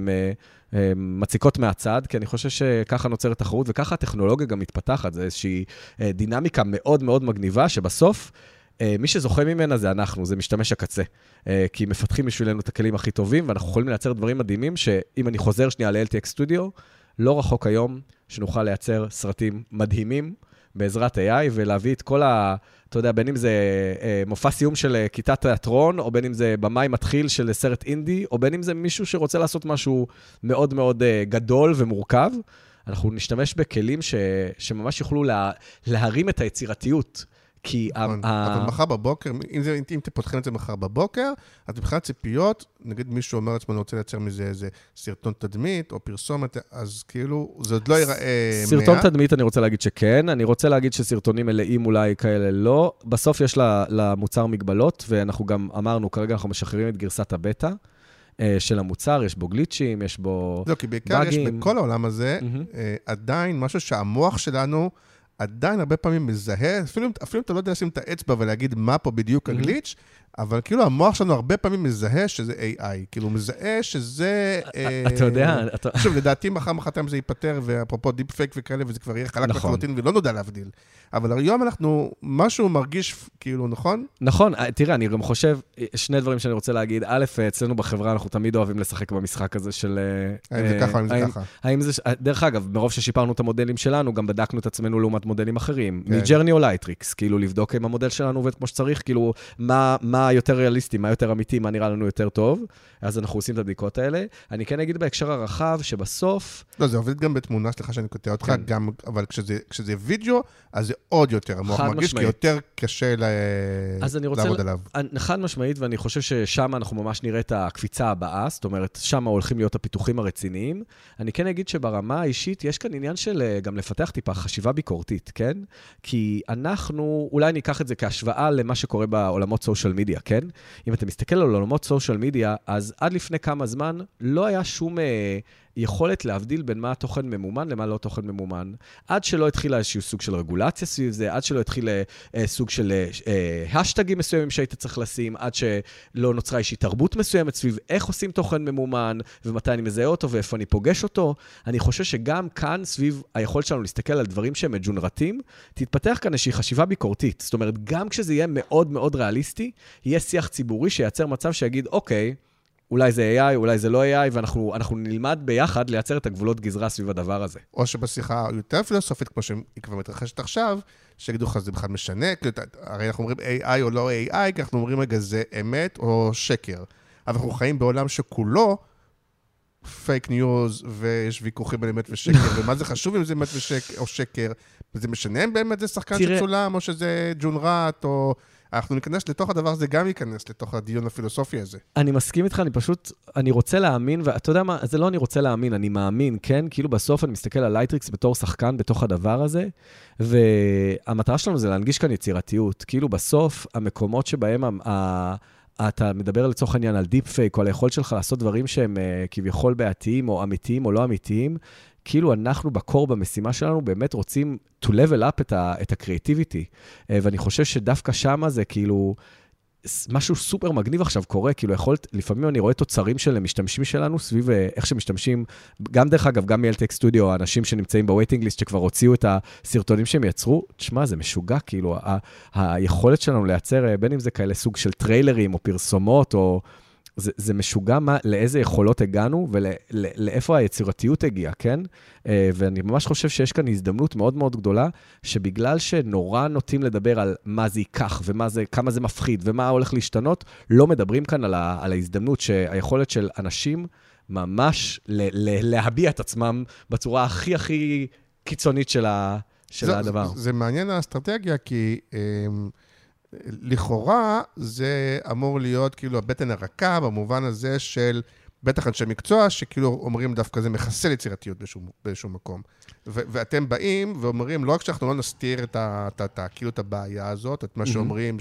ומציקות מהצד, כי אני חושב שככה נוצרת תחרות, וככה הטכנולוגיה גם מתפתחת, זה איזושהי דינמיקה מאוד מאוד מגניבה, שבסוף מי שזוכה ממנה זה אנחנו, זה משתמש הקצה. כי מפתחים בשבילנו את הכלים הכי טובים, ואנחנו יכולים לייצר דברים מדהימים, שאם אני חוזר שנייה ל-אל טי אקס Studio, לא רחוק היום שנוכל לייצר סרטים מדהימים בעזרת איי איי, ולהביא את כל ה... אתה יודע, בין אם זה מופע סיום של כיתת תיאטרון, או בין אם זה במאי מתחיל של סרט אינדי, או בין אם זה מישהו שרוצה לעשות משהו מאוד מאוד גדול ומורכב, אנחנו נשתמש בכלים ש... שממש יוכלו לה... להרים את היצירתיות. כי... אבל מחר בבוקר, אם אתם פותחים את זה מחר בבוקר, אז מבחינת ציפיות, נגיד מישהו אומר לעצמו, אני רוצה לייצר מזה איזה סרטון תדמית, או פרסומת, אז כאילו, זה עוד לא ייראה... סרטון תדמית, אני רוצה להגיד שכן, אני רוצה להגיד שסרטונים מלאים אולי כאלה לא, בסוף יש למוצר מגבלות, ואנחנו גם אמרנו, כרגע אנחנו משחררים את גרסת הבטא, של המוצר, יש בו גליצ'ים, יש בו באגים. לא, כי בעיקר יש בכל העולם הזה, עדיין משהו שהמוח שלנו, עדיין הרבה פעמים מזהה, אפילו, אפילו אתה לא יודע לשים את האצבע ולהגיד מה פה בדיוק mm-hmm. הגליץ', אבל כאילו המוח שלנו הרבה פעמים מזהה שזה איי איי, כאילו מזהה שזה... אתה יודע... שוב, לדעתי מחר מחרתיים זה ייפטר, ואפרופו דיפ פייק וכאלה, וזה כבר יהיה חלק לחלוטין, ולא נודע להבדיל. אבל היום אנחנו, משהו מרגיש כאילו, נכון? נכון, תראה, אני גם חושב, שני דברים שאני רוצה להגיד, א', אצלנו בחברה אנחנו תמיד אוהבים לשחק במשחק הזה של... האם זה ככה, האם זה ככה. האם זה... דרך אגב, מרוב ששיפרנו את המודלים שלנו, גם בדקנו את עצמנו לעומת מודלים אחרים. מג'רני או לייטריקס, כאילו לבדוק אם המודל שלנו עובד כמו שצריך, כאילו, מה, מה יותר ריאליסטי, מה יותר אמיתי, מה נראה לנו יותר טוב. אז אנחנו עושים את הבדיקות האלה. אני כן אגיד בהקשר הרחב שבסוף... לא, זה עובד גם בתמונה, סליחה שאני קוטע אותך, גם, אבל כשזה, כשזה וידאו, אז זה עוד יותר. המוח מרגיש כי יותר קשה לעבוד עליו. חד משמעית, ואני חושב ששם אנחנו ממש נראה את הקפיצה הבאה, זאת אומרת, שם הולכים להיות הפיתוחים הרציניים. אני כן אגיד שברמה האישית, יש כאן עניין של גם לפתח טיפה חשיבה ביקורתית, כן? כי אנחנו, אולי ניקח את זה כהשוואה למה שקורה בעולמות סושיאל מדיה, כן? אם אתה מסתכל על עולמות סושיאל מדיה, אז עד לפני כמה זמן לא היה שום אה, יכולת להבדיל בין מה התוכן ממומן למה לא תוכן ממומן. עד שלא התחילה איזשהו סוג של רגולציה סביב זה, עד שלא התחיל אה, סוג של אה, השטגים מסוימים שהיית צריך לשים, עד שלא נוצרה איזושהי תרבות מסוימת סביב איך עושים תוכן ממומן, ומתי אני מזהה אותו ואיפה אני פוגש אותו. אני חושב שגם כאן סביב היכולת שלנו להסתכל על דברים שהם מג'ונרטים, תתפתח כאן איזושהי חשיבה ביקורתית. זאת אומרת, גם כשזה יהיה מאוד מאוד ריאליסטי, יהיה שיח ציבורי שייצר מצב שיגיד, אוקיי, אולי זה איי איי, אולי זה לא איי איי, ואנחנו אנחנו נלמד ביחד לייצר את הגבולות גזרה סביב הדבר הזה. או שבשיחה יותר פילוסופית, כמו שהיא כבר מתרחשת עכשיו, שיגידו לך, זה בכלל משנה, הרי אנחנו אומרים איי איי או לא איי איי, כי אנחנו אומרים רגע, זה אמת או שקר. אבל אנחנו חיים בעולם שכולו פייק ניוז, ויש ויכוחים על אמת ושקר, ומה זה חשוב אם זה אמת או שקר? זה משנה אם באמת זה שחקן שצולם, או שזה ג'ונרט, או... אנחנו ניכנס לתוך הדבר הזה, גם ייכנס לתוך הדיון הפילוסופי הזה. אני מסכים איתך, אני פשוט, אני רוצה להאמין, ואתה יודע מה, זה לא אני רוצה להאמין, אני מאמין, כן? כאילו בסוף אני מסתכל על לייטריקס בתור שחקן בתוך הדבר הזה, והמטרה שלנו זה להנגיש כאן יצירתיות. כאילו בסוף, המקומות שבהם ה... אתה מדבר לצורך העניין על דיפ פייק, או על היכולת שלך לעשות דברים שהם כביכול בעתיים, או אמיתיים, או לא אמיתיים, כאילו אנחנו בקור במשימה שלנו באמת רוצים to level up את ה- את הקריאטיביטי, ואני חושב שדווקא שמה זה כאילו משהו סופר מגניב עכשיו קורה, כאילו יכולת, לפעמים אני רואה תוצרים של המשתמשים שלנו סביב איך שמשתמשים, גם דרך אגב, גם מ-אל טי אקס Studio, האנשים שנמצאים בווייטינג ליסט שכבר הוציאו את הסרטונים שהם יצרו, תשמע, זה משוגע, כאילו, ה- היכולת שלנו לייצר, בין אם זה כאלה סוג של טריילרים או פרסומות או... זה, זה משוגע מה, לאיזה יכולות הגענו ולאיפה היצירתיות הגיעה, כן? ואני ממש חושב שיש כאן הזדמנות מאוד מאוד גדולה, שבגלל שנורא נוטים לדבר על מה זה ייקח, ומה זה, כמה זה מפחיד, ומה הולך להשתנות, לא מדברים כאן על, ה, על ההזדמנות שהיכולת של אנשים ממש להביע את עצמם בצורה הכי הכי קיצונית של הדבר. זה מעניין האסטרטגיה, כי לכאורה זה אמור להיות כאילו הבטן הרכה, במובן הזה של בטח אנשי מקצוע, שכאילו אומרים דווקא זה מחסל יצירתיות באיזשהו מקום. ואתם באים ואומרים, לא רק שאנחנו לא נסתיר כאילו את הבעיה הזאת, את מה שאומרים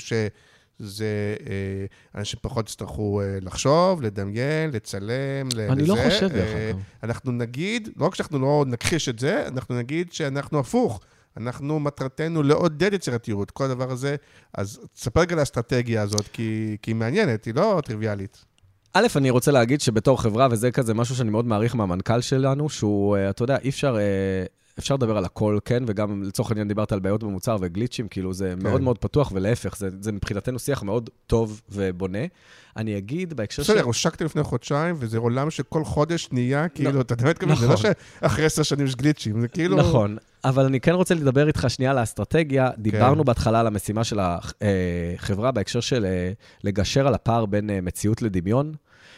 שזה אנשים פחות יצטרכו לחשוב, לדמיין, לצלם, לזה. אני לא חושב דרך אגב. אנחנו נגיד, לא רק שאנחנו לא נכחיש את זה, אנחנו נגיד שאנחנו הפוך. אנחנו מטרתנו לעודד יצירתיות, כל הדבר הזה. אז תספר רגע לאסטרטגיה הזאת, כי היא מעניינת, היא לא טריוויאלית. א', אני רוצה להגיד שבתור חברה, וזה כזה משהו שאני מאוד מעריך מהמנכ"ל שלנו, שהוא, אתה יודע, אי אפשר, אפשר לדבר על הכל, כן, וגם לצורך העניין דיברת על בעיות במוצר וגליצ'ים, כאילו זה כן. מאוד מאוד פתוח, ולהפך, זה, זה מבחינתנו שיח מאוד טוב ובונה. אני אגיד בהקשר של... בסדר, הושקתי לפני חודשיים, וזה עולם שכל חודש נהיה, כאילו, אתה באמת כזה, זה לא שאחרי עשר שנים יש גליצ'ים, זה כאילו... נכון, אבל אני כן רוצה לדבר איתך שנייה על האסטרטגיה. דיברנו בהתחלה על המשימה של החברה, בהקשר של לגשר על הפער בין מציאות לדמיון,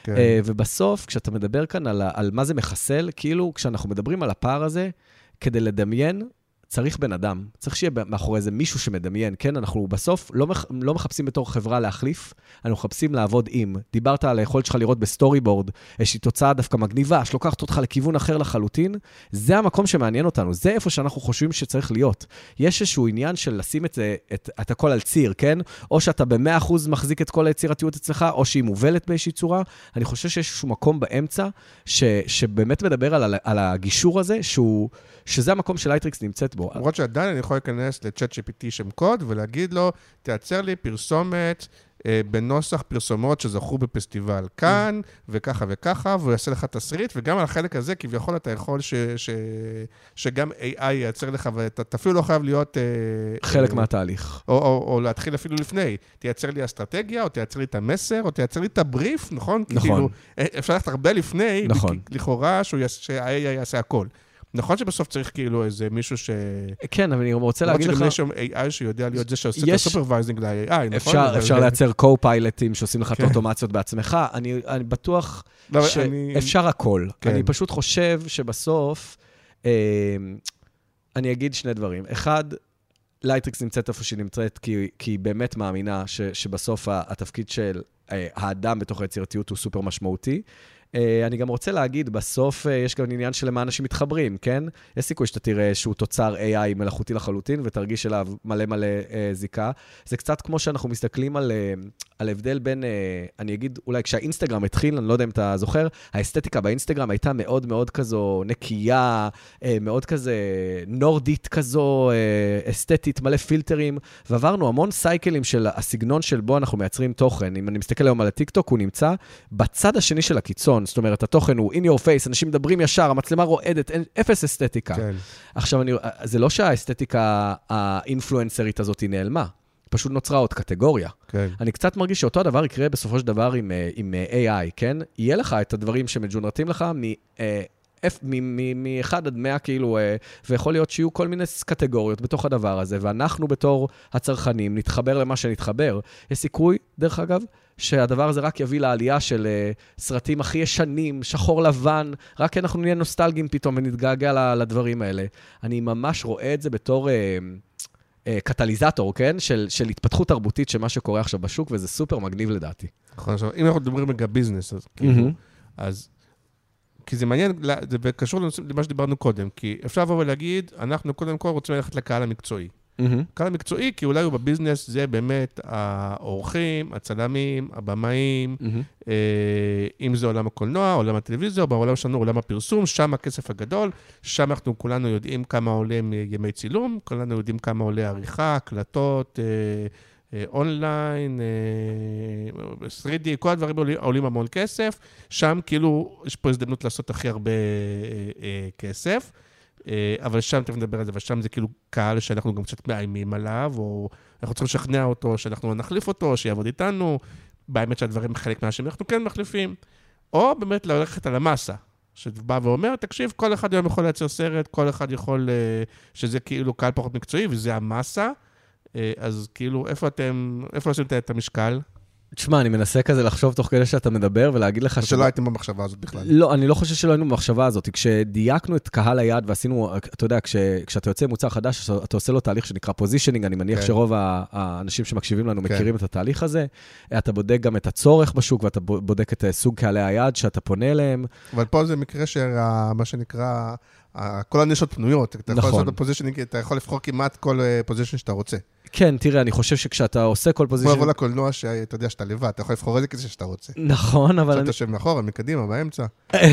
ובסוף, כשאתה מדבר כאן על מה זה מחסל, כאילו, כשאנחנו מדברים על הפער הזה, כדי לדמיין, צריך בן אדם. צריך שיהיה מאחורי זה מישהו שמדמיין, כן? אנחנו בסוף לא, מח... לא מחפשים בתור חברה להחליף, אנחנו מחפשים לעבוד עם. דיברת על היכולת שלך לראות בסטורי בורד, איזושהי תוצאה דווקא מגניבה, שלוקחת אותך לכיוון אחר לחלוטין. זה המקום שמעניין אותנו, זה איפה שאנחנו חושבים שצריך להיות. יש איזשהו עניין של לשים את, את, את הכל על ציר, כן? או שאתה ב-מאה אחוז מחזיק את כל היצירתיות אצלך, או שהיא מובלת באיזושהי צורה. אני חושב שיש איזשהו מקום באמצע, ש... שבאמת מדבר על, על הגישור הזה, שהוא... שזה המקום של לייטריקס נמצאת בו. למרות שעדיין אני יכול להיכנס לצ'אט ג'י פי טי שם קוד, ולהגיד לו, תייצר לי פרסומת אה, בנוסח פרסומות שזכו בפסטיבל כאן, וככה וככה, והוא יעשה לך תסריט, וגם על החלק הזה, כביכול אתה יכול ש, ש, שגם איי איי ייצר לך, ואתה אפילו לא חייב להיות... אה, חלק אה, מהתהליך. או, או, או להתחיל אפילו לפני. תייצר לי אסטרטגיה, או תייצר לי את המסר, או תייצר לי את הבריף, נכון? נכון. כאילו, אפשר ללכת הרבה לפני, נכון. לכאורה שה-איי איי יעשה הכל. נכון שבסוף צריך כאילו איזה מישהו ש... כן, אבל אני רוצה להגיד לך... למרות שגם יש שם איי איי שיודע להיות זה שעושה את הסופרוויזינג ל-איי איי, נכון? אפשר לייצר קו-פיילטים שעושים לך את האוטומציות בעצמך. אני בטוח שאפשר הכל. אני פשוט חושב שבסוף... אני אגיד שני דברים. אחד, לייטריקס נמצאת איפה שהיא נמצאת, כי היא באמת מאמינה שבסוף התפקיד של האדם בתוך היצירתיות הוא סופר משמעותי. אני גם רוצה להגיד, בסוף יש גם עניין של למה אנשים מתחברים, כן? יש סיכוי שאתה תראה שהוא תוצר איי איי מלאכותי לחלוטין, ותרגיש אליו מלא מלא זיקה. זה קצת כמו שאנחנו מסתכלים על, על הבדל בין, אני אגיד, אולי כשהאינסטגרם התחיל, אני לא יודע אם אתה זוכר, האסתטיקה באינסטגרם הייתה מאוד מאוד כזו נקייה, מאוד כזה נורדית כזו, אסתטית, מלא פילטרים, ועברנו המון סייקלים של הסגנון של בו אנחנו מייצרים תוכן. אם אני מסתכל היום על הטיקטוק, הוא נמצא בצד השני של הקיצון. זאת אומרת, התוכן הוא in your face, אנשים מדברים ישר, המצלמה רועדת, אפס אסתטיקה. כן. עכשיו, אני, זה לא שהאסתטיקה האינפלואנסרית הזאת היא נעלמה, פשוט נוצרה עוד קטגוריה. כן. אני קצת מרגיש שאותו הדבר יקרה בסופו של דבר עם, עם איי איי, כן? יהיה לך את הדברים שמג'ונרטים לך מ-אחד עד מאה, כאילו, ויכול להיות שיהיו כל מיני קטגוריות בתוך הדבר הזה, ואנחנו בתור הצרכנים נתחבר למה שנתחבר. יש סיכוי, דרך אגב, שהדבר הזה רק יביא לעלייה של uh, סרטים הכי ישנים, שחור לבן, רק כי אנחנו נהיה נוסטלגיים פתאום ונתגעגע לדברים האלה. אני ממש רואה את זה בתור uh, uh, קטליזטור, כן? של, של התפתחות תרבותית של מה שקורה עכשיו בשוק, וזה סופר מגניב לדעתי. נכון, עכשיו, אם אנחנו מדברים רגע ביזנס, אז כאילו, אז... כי זה מעניין, זה קשור למה שדיברנו קודם, כי אפשר לבוא ולהגיד, אנחנו קודם כל רוצים ללכת לקהל המקצועי. קהל המקצועי, כי אולי הוא בביזנס, זה באמת האורחים, הצלמים, הבמאים, אם זה עולם הקולנוע, עולם הטלוויזיה, בעולם שלנו עולם הפרסום, שם הכסף הגדול, שם אנחנו כולנו יודעים כמה עולה ימי צילום, כולנו יודעים כמה עולה עריכה, הקלטות, אונליין, תרי די, כל הדברים עולים המון כסף, שם כאילו יש פה הזדמנות לעשות הכי הרבה כסף, אבל שם אתם מדבר על זה, ושם זה כאילו קהל שאנחנו גם קצת מאיימים עליו, או אנחנו צריכים לשכנע אותו, שאנחנו נחליף אותו, שיעבוד איתנו, באמת שהדברים חלק מהשם, אנחנו כן מחליפים, או באמת ללכת על המסה, שבא ואומר, תקשיב, כל אחד היום יכול לייצר סרט, כל אחד יכול, שזה כאילו קהל פחות מקצועי, וזה המסה, אז כאילו, איפה אתם, איפה עושים את המשקל? תשמע, אני מנסה כזה לחשוב תוך כדי שאתה מדבר ולהגיד לך... שלא הייתם במחשבה הזאת בכלל. לא, אני לא חושב שלא היינו במחשבה הזאת. כשדייקנו את קהל היעד ועשינו, אתה יודע, כשאתה יוצא מוצר חדש, אתה עושה לו תהליך שנקרא פוזישנינג, אני מניח שרוב האנשים שמקשיבים לנו מכירים את התהליך הזה. אתה בודק גם את הצורך בשוק, ואתה בודק את סוג קהלי היעד שאתה פונה אליהם. אבל פה זה מקרה שמה שנקרא... כל הנישות פנויות, אתה יכול לעשות בפוזישנינג, אתה יכול לבחור כמעט כל פוזישן שאתה רוצה. כן, תראה, אני חושב שכשאתה עושה כל פוזישן... כמו לבוא לקולנוע שאתה יודע שאתה לבד, אתה יכול לבחור איזה כזה שאתה רוצה. נכון, אבל... אתה תשב מאחורה, מקדימה, באמצע.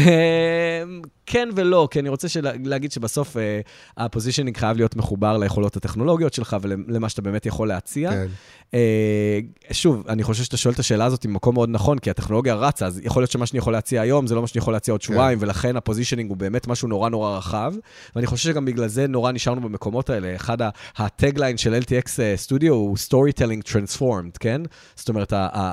כן ולא, כי אני רוצה להגיד שבסוף הפוזישנינג חייב להיות מחובר ליכולות הטכנולוגיות שלך ולמה שאתה באמת יכול להציע. שוב, אני חושב שאתה שואל את השאלה הזאת ממקום מאוד נכון, כי הטכנולוגיה רצה, אז יכול להיות שמה שאני יכול להציע היום, זה לא מה שאני יכול להציע עוד שבועיים, ולכן הפוזישנינג הוא באמת משהו נורא נורא רחב, ואני חושב שגם בגלל זה נורא נשארנו במקומות האלה. אחד הטגליין של אל טי אקס Studio הוא Storytelling Transformed, כן? זאת אומרת,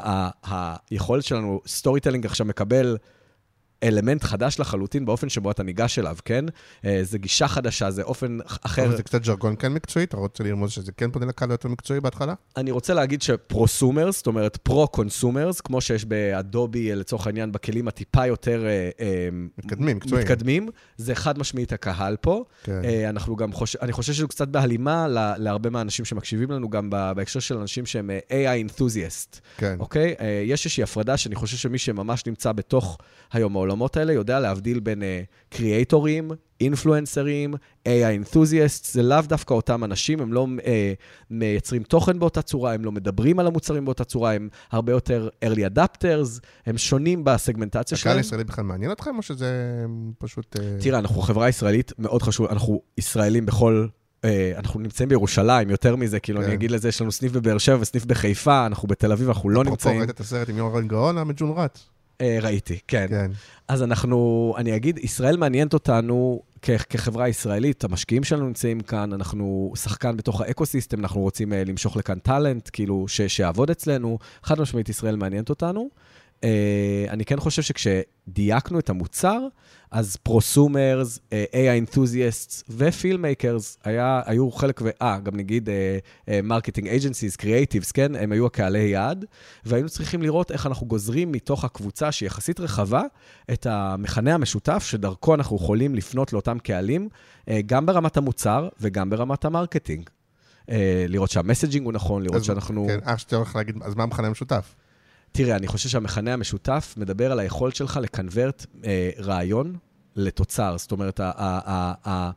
היכולת שלנו, Storytelling עכשיו מקבל אלמנט חדש לחלוטין באופן שבו אתה ניגש אליו, כן? זה גישה חדשה, זה אופן אחר. זה קצת ז'רגון כן מקצועי, אתה רוצה ללמוד שזה כן פונה לקהל יותר מקצועי בהתחלה? אני רוצה להגיד שפרוסומרס, זאת אומרת פרו-קונסומרס, כמו שיש באדובי, לצורך העניין, בכלים הטיפה יותר מתקדמים, מקצועיים. מתקדמים, זה חד משמעית הקהל פה. אנחנו גם חושב, אני חושב שזה קצת בהלימה להרבה מהאנשים שמקשיבים לנו, גם בהקשר של אנשים שהם איי איי enthusiast. כן. אוקיי? יש איזושהי הפרדה שאני חושב שמי שממש נמצא בתוך היום העולמות האלה יודע להבדיל בין קריאטורים, אינפלואנסרים, איי איי enthusiasts, זה לאו דווקא אותם אנשים, הם לא uh, מייצרים תוכן באותה צורה, הם לא מדברים על המוצרים באותה צורה, הם הרבה יותר early adapters, הם שונים בסגמנטציה שלהם. הקהל הישראלי בכלל מעניין אתכם, או שזה פשוט... תראה, אנחנו חברה ישראלית מאוד חשוב, אנחנו ישראלים בכל... אנחנו נמצאים בירושלים, יותר מזה, כאילו אני אגיד לזה, יש לנו סניף בבאר שבע וסניף בחיפה, אנחנו בתל אביב, אנחנו לא נמצאים... ראית את הסרט עם יורם גאון, המג'ונרט? ראיתי, כן. כן. אז אנחנו, אני אגיד, ישראל מעניינת אותנו כ- כחברה ישראלית, המשקיעים שלנו נמצאים כאן, אנחנו שחקן בתוך האקוסיסטם, אנחנו רוצים uh, למשוך לכאן טלנט, כאילו, ש- שיעבוד אצלנו, חד משמעית ישראל מעניינת אותנו. Uh, אני כן חושב שכשדייקנו את המוצר, אז פרוסומרס, איי איי enthusiasts ופילמייקרס היו חלק, אה, גם נגיד מרקטינג אייג'נסיז, קריאייטיבס, כן? הם היו הקהלי יעד, והיינו צריכים לראות איך אנחנו גוזרים מתוך הקבוצה שהיא יחסית רחבה, את המכנה המשותף שדרכו אנחנו יכולים לפנות לאותם קהלים, גם ברמת המוצר וגם ברמת המרקטינג. לראות שהמסג'ינג הוא נכון, לראות שאנחנו... כן, אך שאתה הולך להגיד, אז מה המכנה המשותף? תראה, אני חושב שהמכנה המשותף מדבר על היכולת שלך לקנברט אה, רעיון לתוצר. זאת אומרת, ה- ה- ה- ה-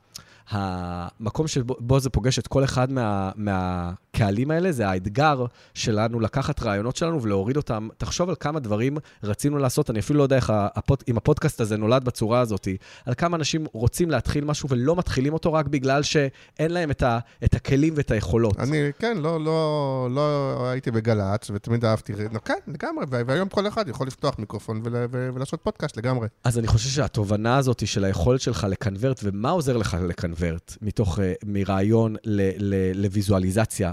המקום שבו זה פוגש את כל אחד מה, מהקהלים האלה, זה האתגר שלנו לקחת רעיונות שלנו ולהוריד אותם. תחשוב על כמה דברים רצינו לעשות, אני אפילו לא יודע איך הפוד, אם הפודקאסט הזה נולד בצורה הזאת, על כמה אנשים רוצים להתחיל משהו ולא מתחילים אותו רק בגלל שאין להם את, ה, את הכלים ואת היכולות. אני, כן, לא, לא, לא הייתי בגל"צ, ותמיד אהבתי, no, כן, לגמרי, והיום כל אחד יכול לפתוח מיקרופון ול, ו, ולעשות פודקאסט לגמרי. אז אני חושב שהתובנה הזאת של היכולת שלך לקנברט, ומה עוזר לך לקנברט? מתוך, מרעיון לוויזואליזציה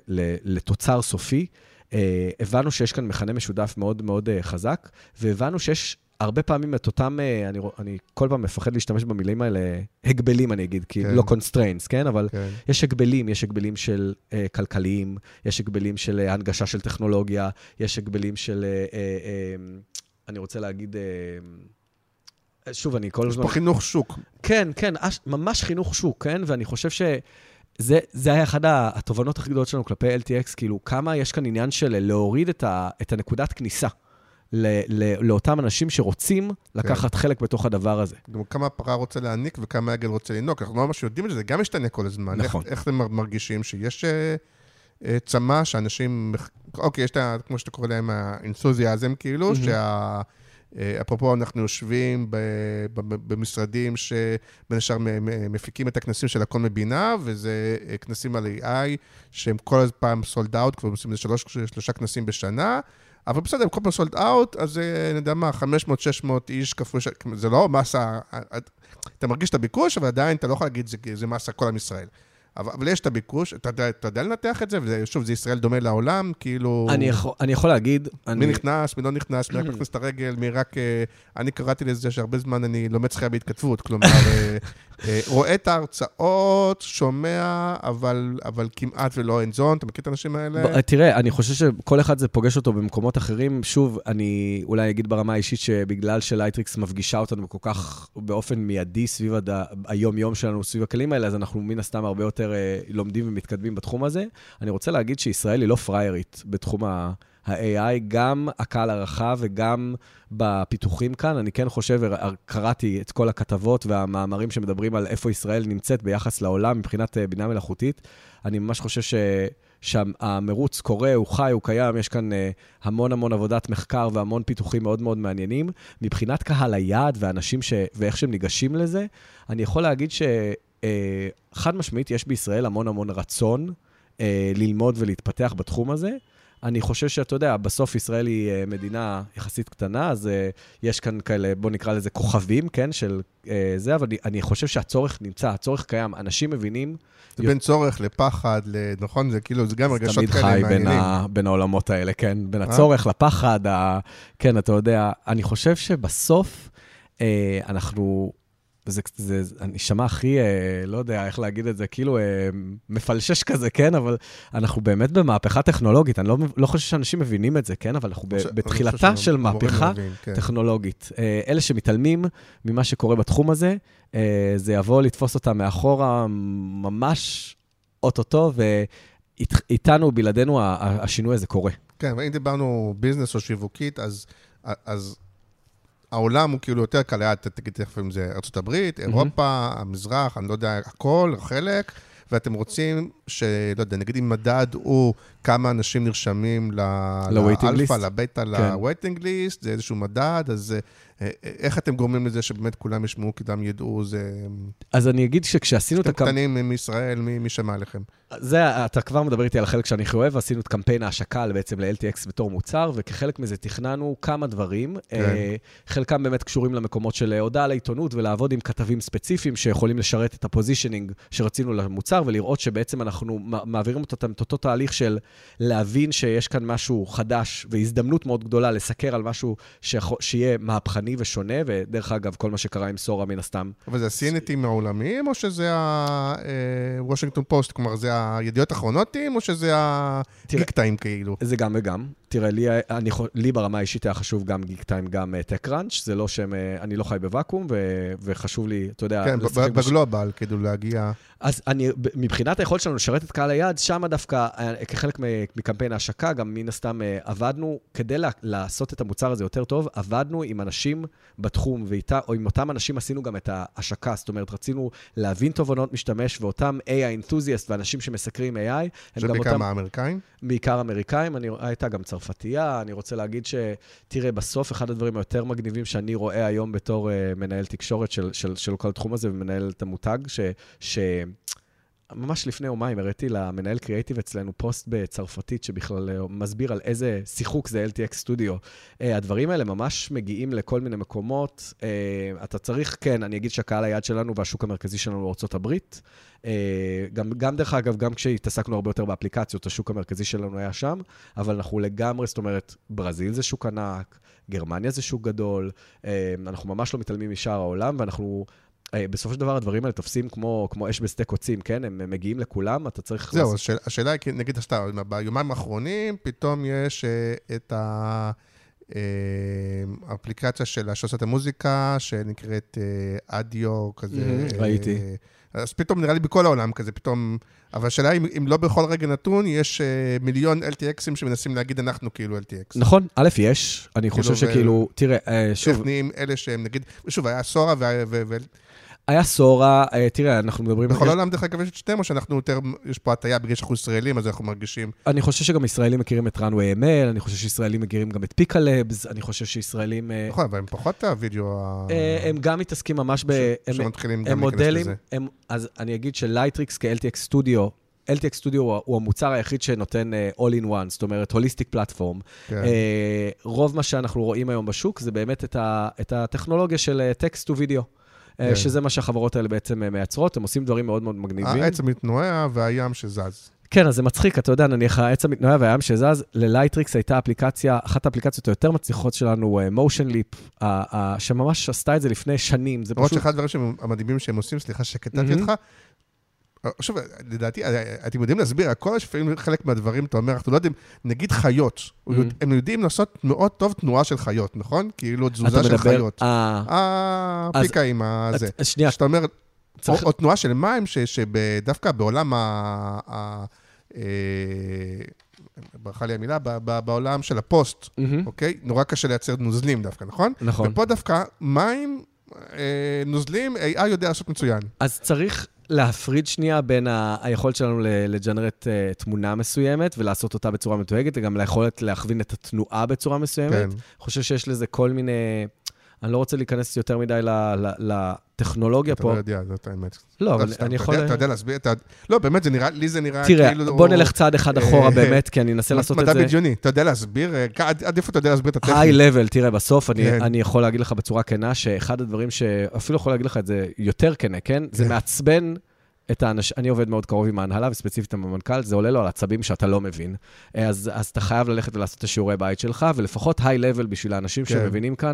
ולתוצר סופי, הבנו שיש כאן מכנה משותף מאוד מאוד חזק, והבנו שיש הרבה פעמים את אותם, אני, אני כל פעם מפחד להשתמש במילים האלה, הגבלים אני אגיד, כי לא constraints, כן? אבל יש הגבלים, יש הגבלים של כלכליים, יש הגבלים של הנגשה של טכנולוגיה, יש הגבלים של, אני רוצה להגיד... שוב, אני כל הזמן... יש פה חינוך שוק. כן, כן, ממש חינוך שוק, כן? ואני חושב שזה זה היה אחד התובנות הכי גדולות שלנו כלפי אל טי אקס, כאילו, כמה יש כאן עניין של להוריד את, ה, את הנקודת כניסה ל, ל, לאותם אנשים שרוצים לקחת כן. חלק בתוך הדבר הזה. גם כמה הפרה רוצה להעניק וכמה העגל רוצה לנוק. אנחנו לא ממש יודעים את זה, זה גם משתנה כל הזמן. נכון. איך, איך אתם מרגישים שיש uh, צמא שאנשים... אוקיי, יש את, כמו שאתה קורא להם, האנתוזיאזם, כאילו, mm-hmm. שה... אפרופו, אנחנו יושבים במשרדים שבין השאר מפיקים את הכנסים של הכל מבינה, וזה כנסים על איי איי, שהם כל פעם סולד אאוט, כבר עושים שלוש, שלושה כנסים בשנה, אבל בסדר, הם כל פעם סולד אאוט, אז אני יודע מה, חמש מאות שש מאות איש כפול, זה לא מסה, אתה מרגיש את הביקוש, אבל עדיין אתה לא יכול להגיד, זה מסה כל עם ישראל. אבל, אבל יש את הביקוש, אתה, אתה, אתה יודע לנתח את זה, ושוב, זה ישראל דומה לעולם, כאילו... אני יכול, אני יכול להגיד... מי אני... נכנס, מי לא נכנס, מי רק נכנס את הרגל, מי רק... אני קראתי לזה שהרבה זמן אני לומד שחייה בהתכתבות, כלומר, רואה את ההרצאות, שומע, אבל, אבל כמעט ולא אין זון, אתה מכיר את האנשים האלה? תראה, אני חושב שכל אחד זה פוגש אותו במקומות אחרים. שוב, אני אולי אגיד ברמה האישית שבגלל שלייטריקס מפגישה אותנו כל כך באופן מיידי סביב הד... היום-יום שלנו, סביב הכלים האלה, אז אנחנו מן הסתם הרבה יותר לומדים ומתקדמים בתחום הזה. אני רוצה להגיד שישראל היא לא פריירית בתחום ה-איי איי, גם הקהל הרחב וגם בפיתוחים כאן. אני כן חושב, קראתי את כל הכתבות והמאמרים שמדברים על איפה ישראל נמצאת ביחס לעולם מבחינת בינה מלאכותית. אני ממש חושב ש... שהמרוץ קורה, הוא חי, הוא קיים, יש כאן המון המון עבודת מחקר והמון פיתוחים מאוד מאוד מעניינים. מבחינת קהל היעד ואנשים ש... ואיך שהם ניגשים לזה, אני יכול להגיד ש... חד משמעית, יש בישראל המון המון רצון אה, ללמוד ולהתפתח בתחום הזה. אני חושב שאתה יודע, בסוף ישראל היא אה, מדינה יחסית קטנה, אז אה, יש כאן כאלה, בוא נקרא לזה כוכבים, כן, של אה, זה, אבל אני, אני חושב שהצורך נמצא, הצורך קיים. אנשים מבינים... זה בין צורך לפחד, נכון? זה כאילו, זה גם רגשות כאלה מעניינים. תמיד חי בין, ה, בין העולמות האלה, כן? בין הצורך לפחד, ה, כן, אתה יודע. אני חושב שבסוף אה, אנחנו... זה, זה, אני שמע הכי, אה, לא יודע איך להגיד את זה, כאילו אה, מפלשש כזה, כן? אבל אנחנו באמת במהפכה טכנולוגית. אני לא, לא חושב שאנשים מבינים את זה, כן? אבל אנחנו ש... בתחילתה של מהפכה מבין, כן. טכנולוגית. אה, אלה שמתעלמים ממה שקורה בתחום הזה, אה, זה יבוא לתפוס אותם מאחורה ממש אוטוטו, ואיתנו, בלעדינו, השינוי הזה קורה. כן, ואם דיברנו ביזנס או שיווקית, אז... אז... העולם הוא כאילו יותר קל, היה, תגיד תכף אם זה ארצות הברית, אירופה, המזרח, אני לא יודע, הכל, חלק, ואתם רוצים שלא יודע, נגיד אם מדד הוא כמה אנשים נרשמים לאלפא, לבטא, ל-waiting list, זה איזשהו מדד, אז איך אתם גורמים לזה שבאמת כולם ישמעו, כדם ידעו, זה... אז אני אגיד שכשעשינו את הקמפ... אתם קטנים מישראל, מי שמע עליכם? זה, אתה כבר מדבר איתי על החלק שאני חייב, עשינו את קמפיין ההשקה בעצם ל-אל טי אקס בתור מוצר, וכחלק מזה תכננו כמה דברים, כן. חלקם באמת קשורים למקומות של הודעה לעיתונות, ולעבוד עם כתבים ספציפיים שיכולים לשרת את הפוזישנינג שרצינו למוצר, ולראות שבעצם אנחנו מעבירים את אותו תהליך של להבין שיש כאן משהו חדש, והזדמנות מאוד גדולה לסקר על משהו שיהיה מהפכני ושונה, ודרך אגב, כל מה שקרה עם סורה מן הסתם. אבל זה הסינטים העולמיים, או שזה הוושינגטון פוסט, כלומר, זה הידיעות האחרונותים, או שזה הגיק טיים כאילו? זה גם וגם. תראה, לי, אני, לי ברמה האישית היה חשוב גם גיק טיים, גם טק-קראנץ', זה לא שהם, אני לא חי בוואקום, ו, וחשוב לי, אתה יודע... כן, בגלובל, בש... כדי להגיע... אז אני, מבחינת היכולת שלנו לשרת את קהל היעד, שם דווקא, כחלק מקמפיין ההשקה, גם מן הסתם עבדנו, כדי לעשות את המוצר הזה יותר טוב, עבדנו עם אנשים בתחום, ואיתה, או עם אותם אנשים עשינו גם את ההשקה, זאת אומרת, רצינו להבין תובנות משתמש, ואותם איי איי enthusiast, ואנשים שמסקרים איי איי, זה בעיקר מהאמריקאים? בעיקר אמריקאים, אני, הייתה גם צרפתייה, אני רוצה להגיד שתראה, בסוף אחד הדברים היותר מגניבים שאני רואה היום בתור uh, מנהל תקשורת של, של, של כל התחום הזה, ומנהל את המותג, ש... ש... ממש לפני יומיים הראיתי למנהל קריאייטיב אצלנו פוסט בצרפתית שבכלל מסביר על איזה שיחוק זה אל טי אקס Studio. הדברים האלה ממש מגיעים לכל מיני מקומות. אתה צריך, כן, אני אגיד שהקהל היעד שלנו והשוק המרכזי שלנו הוא ארצות הברית. גם, גם דרך אגב, גם כשהתעסקנו הרבה יותר באפליקציות, השוק המרכזי שלנו היה שם, אבל אנחנו לגמרי, זאת אומרת, ברזיל זה שוק ענק, גרמניה זה שוק גדול, אנחנו ממש לא מתעלמים משאר העולם, ואנחנו... בסופו של דבר הדברים האלה תופסים כמו, כמו אש בשדה קוצים, כן? הם מגיעים לכולם, אתה צריך... זהו, השאלה, השאלה היא, נגיד, ביומיים האחרונים, פתאום יש את האפליקציה של שעושה המוזיקה, שנקראת אדיו, כזה... ראיתי. אז פתאום נראה לי בכל העולם כזה, פתאום... אבל השאלה היא, אם לא בכל רגע נתון, יש מיליון אל טי אקסים שמנסים להגיד, אנחנו כאילו אל טי אקס. נכון, א', יש. אני חושב שכאילו, תראה, שוב... איך נהיים אלה שהם, נגיד, שוב, היה סורה ו... היה סורה, תראה, אנחנו מדברים... בכל העולם דרך אגב יש את שתיהם, או שאנחנו יותר, יש פה הטעיה בגלל שאנחנו ישראלים, אז אנחנו מרגישים... אני חושב שגם ישראלים מכירים את runway אם אל, אני חושב שישראלים מכירים גם את פיקה-לבס, אני חושב שישראלים... נכון, אבל הם פחות הווידאו... הם גם מתעסקים ממש ב... שמתחילים גם להיכנס לזה. אז אני אגיד שלייטריקס כ-אל טי אקס Studio, אל טי אקס Studio הוא המוצר היחיד שנותן all in one, זאת אומרת, holistic platform. רוב מה שאנחנו רואים היום בשוק, זה באמת את הטכנולוגיה של text to video. שזה מה שהחברות האלה בעצם מייצרות, הם עושים דברים מאוד מאוד מגניבים. העץ המתנועע והים שזז. כן, אז זה מצחיק, אתה יודע, נניח העץ המתנועע והים שזז, ללייטריקס הייתה אפליקציה, אחת האפליקציות היותר מצליחות שלנו, מושן ליפ, שממש עשתה את זה לפני שנים. למרות שאחד הדברים המדהימים שהם עושים, סליחה שקטעתי אותך, שוב, לדעתי, אתם יודעים להסביר, הכל שפעמים חלק מהדברים, אתה אומר, אנחנו לא יודעים, נגיד חיות, הם יודעים לעשות מאוד טוב תנועה של חיות, נכון? כאילו תזוזה של חיות. הפיקאים, הזה. שנייה. שאתה אומר, או תנועה של מים, שדווקא בעולם ה... ברכה לי המילה, בעולם של הפוסט, אוקיי? נורא קשה לייצר נוזלים דווקא, נכון? נכון. ופה דווקא מים, נוזלים, איי איי יודע לעשות מצוין. אז צריך להפריד שנייה בין היכולת שלנו לג'נרט תמונה מסוימת, ולעשות אותה בצורה מתויגת, וגם ליכולת להכווין את התנועה בצורה מסוימת. אני חושב שיש לזה כל מיני... אני לא רוצה להיכנס יותר מדי לטכנולוגיה פה. אתה לא יודע, זאת האמת. לא, אבל אני יכול... אתה יודע להסביר, לא, באמת, לי זה נראה כאילו... תראה, בוא נלך צעד אחד אחורה באמת, כי אני אנסה לעשות את זה. מדע בדיוני, אתה יודע להסביר, עד איפה אתה יודע להסביר את הטכנית? היי לבל, תראה, בסוף אני יכול להגיד לך בצורה כנה, שאחד הדברים שאפילו יכול להגיד לך את זה יותר כנה, כן? זה מעצבן את האנשים, אני עובד מאוד קרוב עם ההנהלה, וספציפית עם המנכ"ל, זה עולה לו על עצבים שאתה לא מבין. אז, אז אתה חייב ללכת ולעשות את השיעורי בית שלך, ולפחות היי לבל בשביל האנשים שמבינים כאן.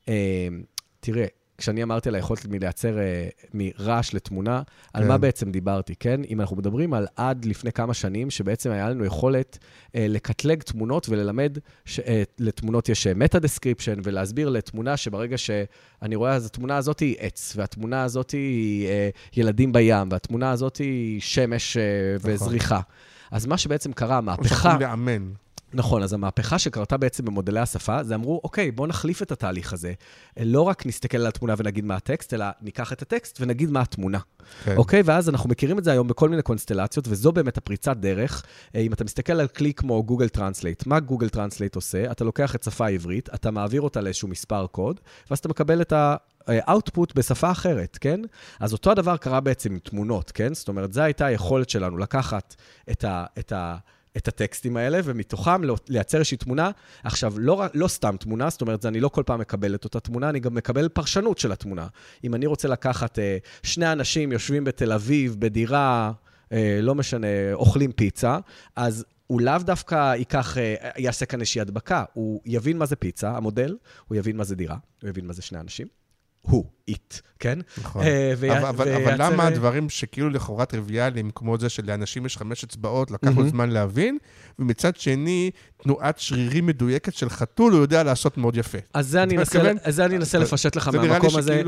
תראה, כשאני אמרתי על היכולת מלייצר מרעש לתמונה, על מה בעצם דיברתי, כן? אם אנחנו מדברים על עד לפני כמה שנים, שבעצם היה לנו יכולת לקטלג תמונות וללמד לתמונות יש מטה דסקריפשן, ולהסביר לתמונה שברגע שאני רואה, אז התמונה הזאת היא עץ, והתמונה הזאת היא ילדים בים, והתמונה הזאת היא שמש וזריחה. אז מה שבעצם קרה, המהפכה... לאמן. נכון, אז המהפכה שקרתה בעצם במודלי השפה, זה אמרו, אוקיי, בואו נחליף את התהליך הזה. לא רק נסתכל על התמונה ונגיד מה הטקסט, אלא ניקח את הטקסט ונגיד מה התמונה. כן. אוקיי, ואז אנחנו מכירים את זה היום בכל מיני קונסטלציות, וזו באמת הפריצת דרך. אם אתה מסתכל על כלי כמו גוגל טרנסלייט, מה גוגל טרנסלייט עושה? אתה לוקח את שפה העברית, אתה מעביר אותה לאיזשהו מספר קוד, ואז אתה מקבל את ה-output בשפה אחרת, כן? אז אותו הדבר קרה בעצם עם תמונות, כן? זאת אומרת, זו הייתה היכולת שלנו לקחת את ה... את ה את הטקסטים האלה, ומתוכם לייצר איזושהי תמונה. עכשיו, לא, לא סתם תמונה, זאת אומרת, אני לא כל פעם מקבל את אותה תמונה, אני גם מקבל פרשנות של התמונה. אם אני רוצה לקחת אה, שני אנשים יושבים בתל אביב, בדירה, אה, לא משנה, אוכלים פיצה, אז הוא לאו דווקא ייקח, אה, יעשה כאן איזושהי הדבקה. הוא יבין מה זה פיצה, המודל, הוא יבין מה זה דירה, הוא יבין מה זה שני אנשים. הוא, it, כן? נכון. אבל למה הדברים שכאילו לכאורה טריוויאליים, כמו זה שלאנשים יש חמש אצבעות, לקח לו זמן להבין, ומצד שני, תנועת שרירים מדויקת של חתול, הוא יודע לעשות מאוד יפה. אז זה אני אנסה לפשט לך מהמקום הזה.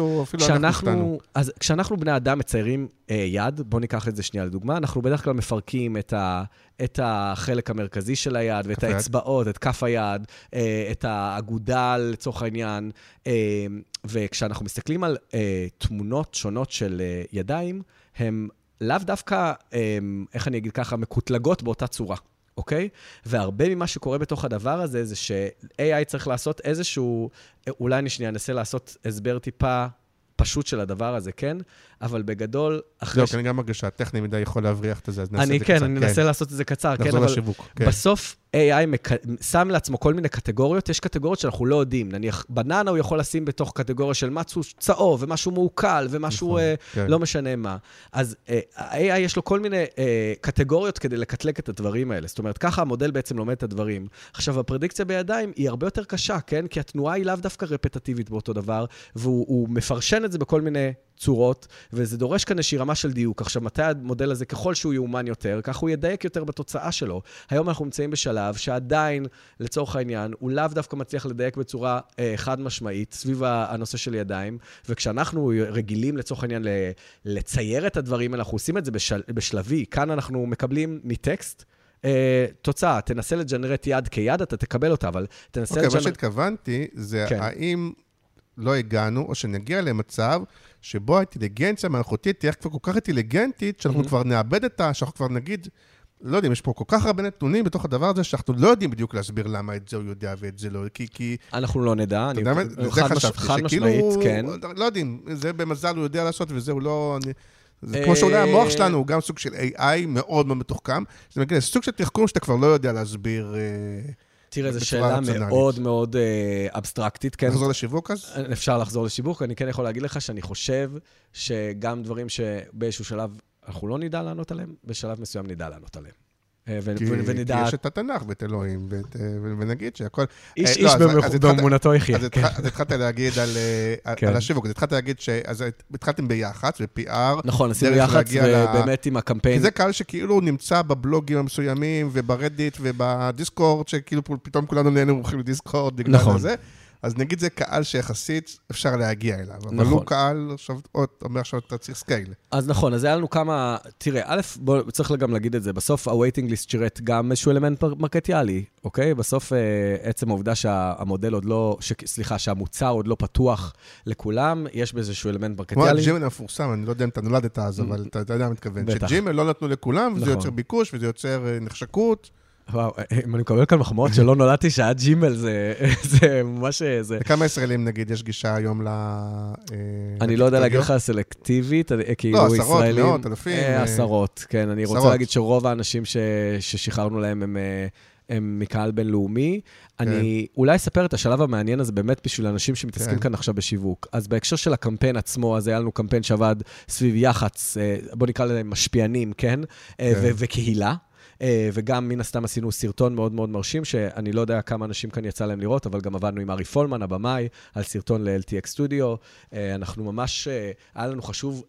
כשאנחנו בני אדם מציירים יד, בוא ניקח את זה שנייה לדוגמה, אנחנו בדרך כלל מפרקים את החלק המרכזי של היד, ואת האצבעות, את כף היד, את האגודל לצורך העניין, וכשאנחנו מסתכלים על תמונות שונות של ידיים, הם לאו דווקא, איך אני אגיד ככה, מקוטלגות באותה צורה. אוקיי? והרבה ממה שקורה בתוך הדבר הזה, זה ש-איי איי צריך לעשות איזשהו, אולי אני שנייה אנסה לעשות הסבר טיפה פשוט של הדבר הזה, כן? אבל בגדול... לא, כי אני גם מרגיש שהטכני מדי יכול להבריח את זה, אז נעשה את זה קצר. כן, אני ננסה לעשות את זה קצר, כן? אבל בסוף איי איי שם לעצמו כל מיני קטגוריות, יש קטגוריות שאנחנו לא יודעים. נניח, בננה הוא יכול לשים בתוך קטגוריה של משהו צהוב, ומשהו מעוקל, ומשהו לא משנה מה. אז ה-איי איי יש לו כל מיני קטגוריות כדי לקטלג את הדברים האלה. זאת אומרת, ככה המודל בעצם לומד את הדברים. עכשיו, הפרדיקציה בידיים היא הרבה יותר קשה, כן? כי התנועה היא לאו דווקא רפטטיבית באותו דבר, והוא מפרשן את זה בכל מיני צורות, וזה דורש כאן איזושהי רמה של דיוק. עכשיו, מתי המודל הזה, ככל שהוא יאומן יותר, כך הוא ידייק יותר בתוצאה שלו. היום אנחנו נמצאים בשלב שעדיין, לצורך העניין, הוא לאו דווקא מצליח לדייק בצורה אה, חד משמעית, סביב הנושא של ידיים, וכשאנחנו רגילים, לצורך העניין, לצייר את הדברים, אנחנו עושים את זה בשל, בשלבי. כאן אנחנו מקבלים מטקסט, אה, תוצאה, תנסה לג'נרט יד כיד, אתה תקבל אותה, אבל תנסה לג'נרט... אוקיי, מה שהתכוונתי, זה כן. האם לא הגענו, או שנגיע למצב שבו האינטליגנציה המלאכותית תהיה כבר כל כך אינטליגנטית, שאנחנו mm-hmm. כבר נאבד את ה... שאנחנו כבר נגיד, לא יודעים, יש פה כל כך הרבה נתונים בתוך הדבר הזה, שאנחנו לא יודעים בדיוק להסביר למה את זה הוא יודע ואת זה לא, כי... כי... אנחנו לא נדע, אני... יודע, זה חשבתי, שכאילו... כן. לא יודעים, זה במזל הוא יודע לעשות, וזה הוא לא... אני... זה כמו שאולי המוח שלנו הוא גם סוג של איי איי מאוד מאוד מתוחכם, זה מגיע לסוג של תחכום שאתה כבר לא יודע להסביר... תראה, זו שאלה מאוד מאוד אבסטרקטית, כן? לחזור לשיווק אז? אפשר לחזור לשיווק, אני כן יכול להגיד לך שאני חושב שגם דברים שבאיזשהו שלב אנחנו לא נדע לענות עליהם, בשלב מסוים נדע לענות עליהם. כי יש את התנ"ך ואת אלוהים, ונגיד שהכל... איש איש באמונתו יחיה. אז התחלת להגיד על השיווק, אז התחלת להגיד אז התחלתם ביח"צ ו-פי אר. נכון, עשינו יח"צ ובאמת עם הקמפיין. כי זה קהל שכאילו נמצא בבלוגים המסוימים וברדיט ובדיסקורד, שכאילו פתאום כולנו נהיינו הולכים לדיסקורד בגלל זה. אז נגיד זה קהל שיחסית אפשר להגיע אליו, אבל הוא קהל, עכשיו, אומר עכשיו אתה צריך סקייל. אז נכון, אז היה לנו כמה, תראה, א', בוא, צריך גם להגיד את זה, בסוף ה-waiting list שירת גם איזשהו אלמנט מרקטיאלי, אוקיי? בסוף עצם העובדה שהמודל עוד לא, סליחה, שהמוצר עוד לא פתוח לכולם, יש באיזשהו אלמנט מרקטיאלי. כמו הג'ימל המפורסם, אני לא יודע אם אתה נולדת אז, אבל אתה יודע מה מתכוון, שג'ימל לא נתנו לכולם, וזה יוצר ביקוש, וזה יוצר נחשקות. וואו, אם אני מקבל כאן מחמאות שלא נולדתי שהיה ג'ימל, זה ממש... לכמה ישראלים, נגיד, יש גישה היום ל... אני לא יודע להגיד לך סלקטיבית, כאילו ישראלים... לא, עשרות, מאות, אלפים... עשרות, כן. אני רוצה להגיד שרוב האנשים ששחררנו להם הם מקהל בינלאומי. אני אולי אספר את השלב המעניין הזה באמת בשביל אנשים שמתעסקים כאן עכשיו בשיווק. אז בהקשר של הקמפיין עצמו, אז היה לנו קמפיין שעבד סביב יח"צ, בוא נקרא להם משפיענים, כן? וקהילה. וגם מן הסתם עשינו סרטון מאוד מאוד מרשים, שאני לא יודע כמה אנשים כאן יצא להם לראות, אבל גם עבדנו עם ארי פולמן, הבמאי, על סרטון ל-אל טי אקס Studio. אנחנו ממש, היה לנו חשוב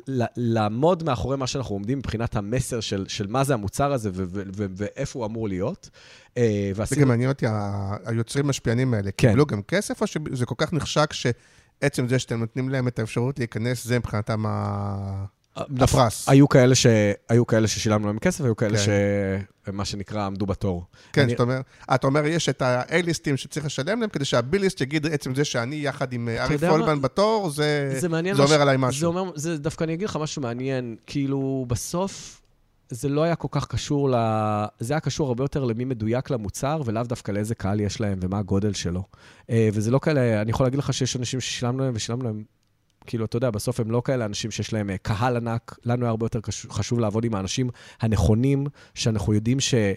לעמוד מאחורי מה שאנחנו עומדים, מבחינת המסר של, של מה זה המוצר הזה, ואיפה הוא אמור להיות. וגם מעניין אותי, היוצרים משפיענים האלה, קיבלו גם כסף, או שזה כל כך נחשק שעצם זה שאתם נותנים להם את האפשרות להיכנס, זה מבחינתם ה... הפרס. היו כאלה ש... היו כאלה ששילמנו להם כסף, והיו כאלה שמה שנקרא עמדו בתור. כן, זאת אומרת, אתה אומר, יש את ה-A-ליסטים שצריך לשלם להם, כדי שה-B-ליסט יגיד עצם זה שאני יחד עם ארי פולמן בתור, זה אומר עליי משהו. זה דווקא אני אגיד לך משהו מעניין, כאילו בסוף זה לא היה כל כך קשור ל... זה היה קשור הרבה יותר למי מדויק למוצר, ולאו דווקא לאיזה קהל יש להם ומה הגודל שלו. וזה לא כאלה, אני יכול להגיד לך שיש אנשים ששילמנו להם ושילמנו להם כאילו, אתה יודע, בסוף הם לא כאלה אנשים שיש להם קהל ענק, לנו היה הרבה יותר חשוב לעבוד עם האנשים הנכונים, שאנחנו יודעים שיהיה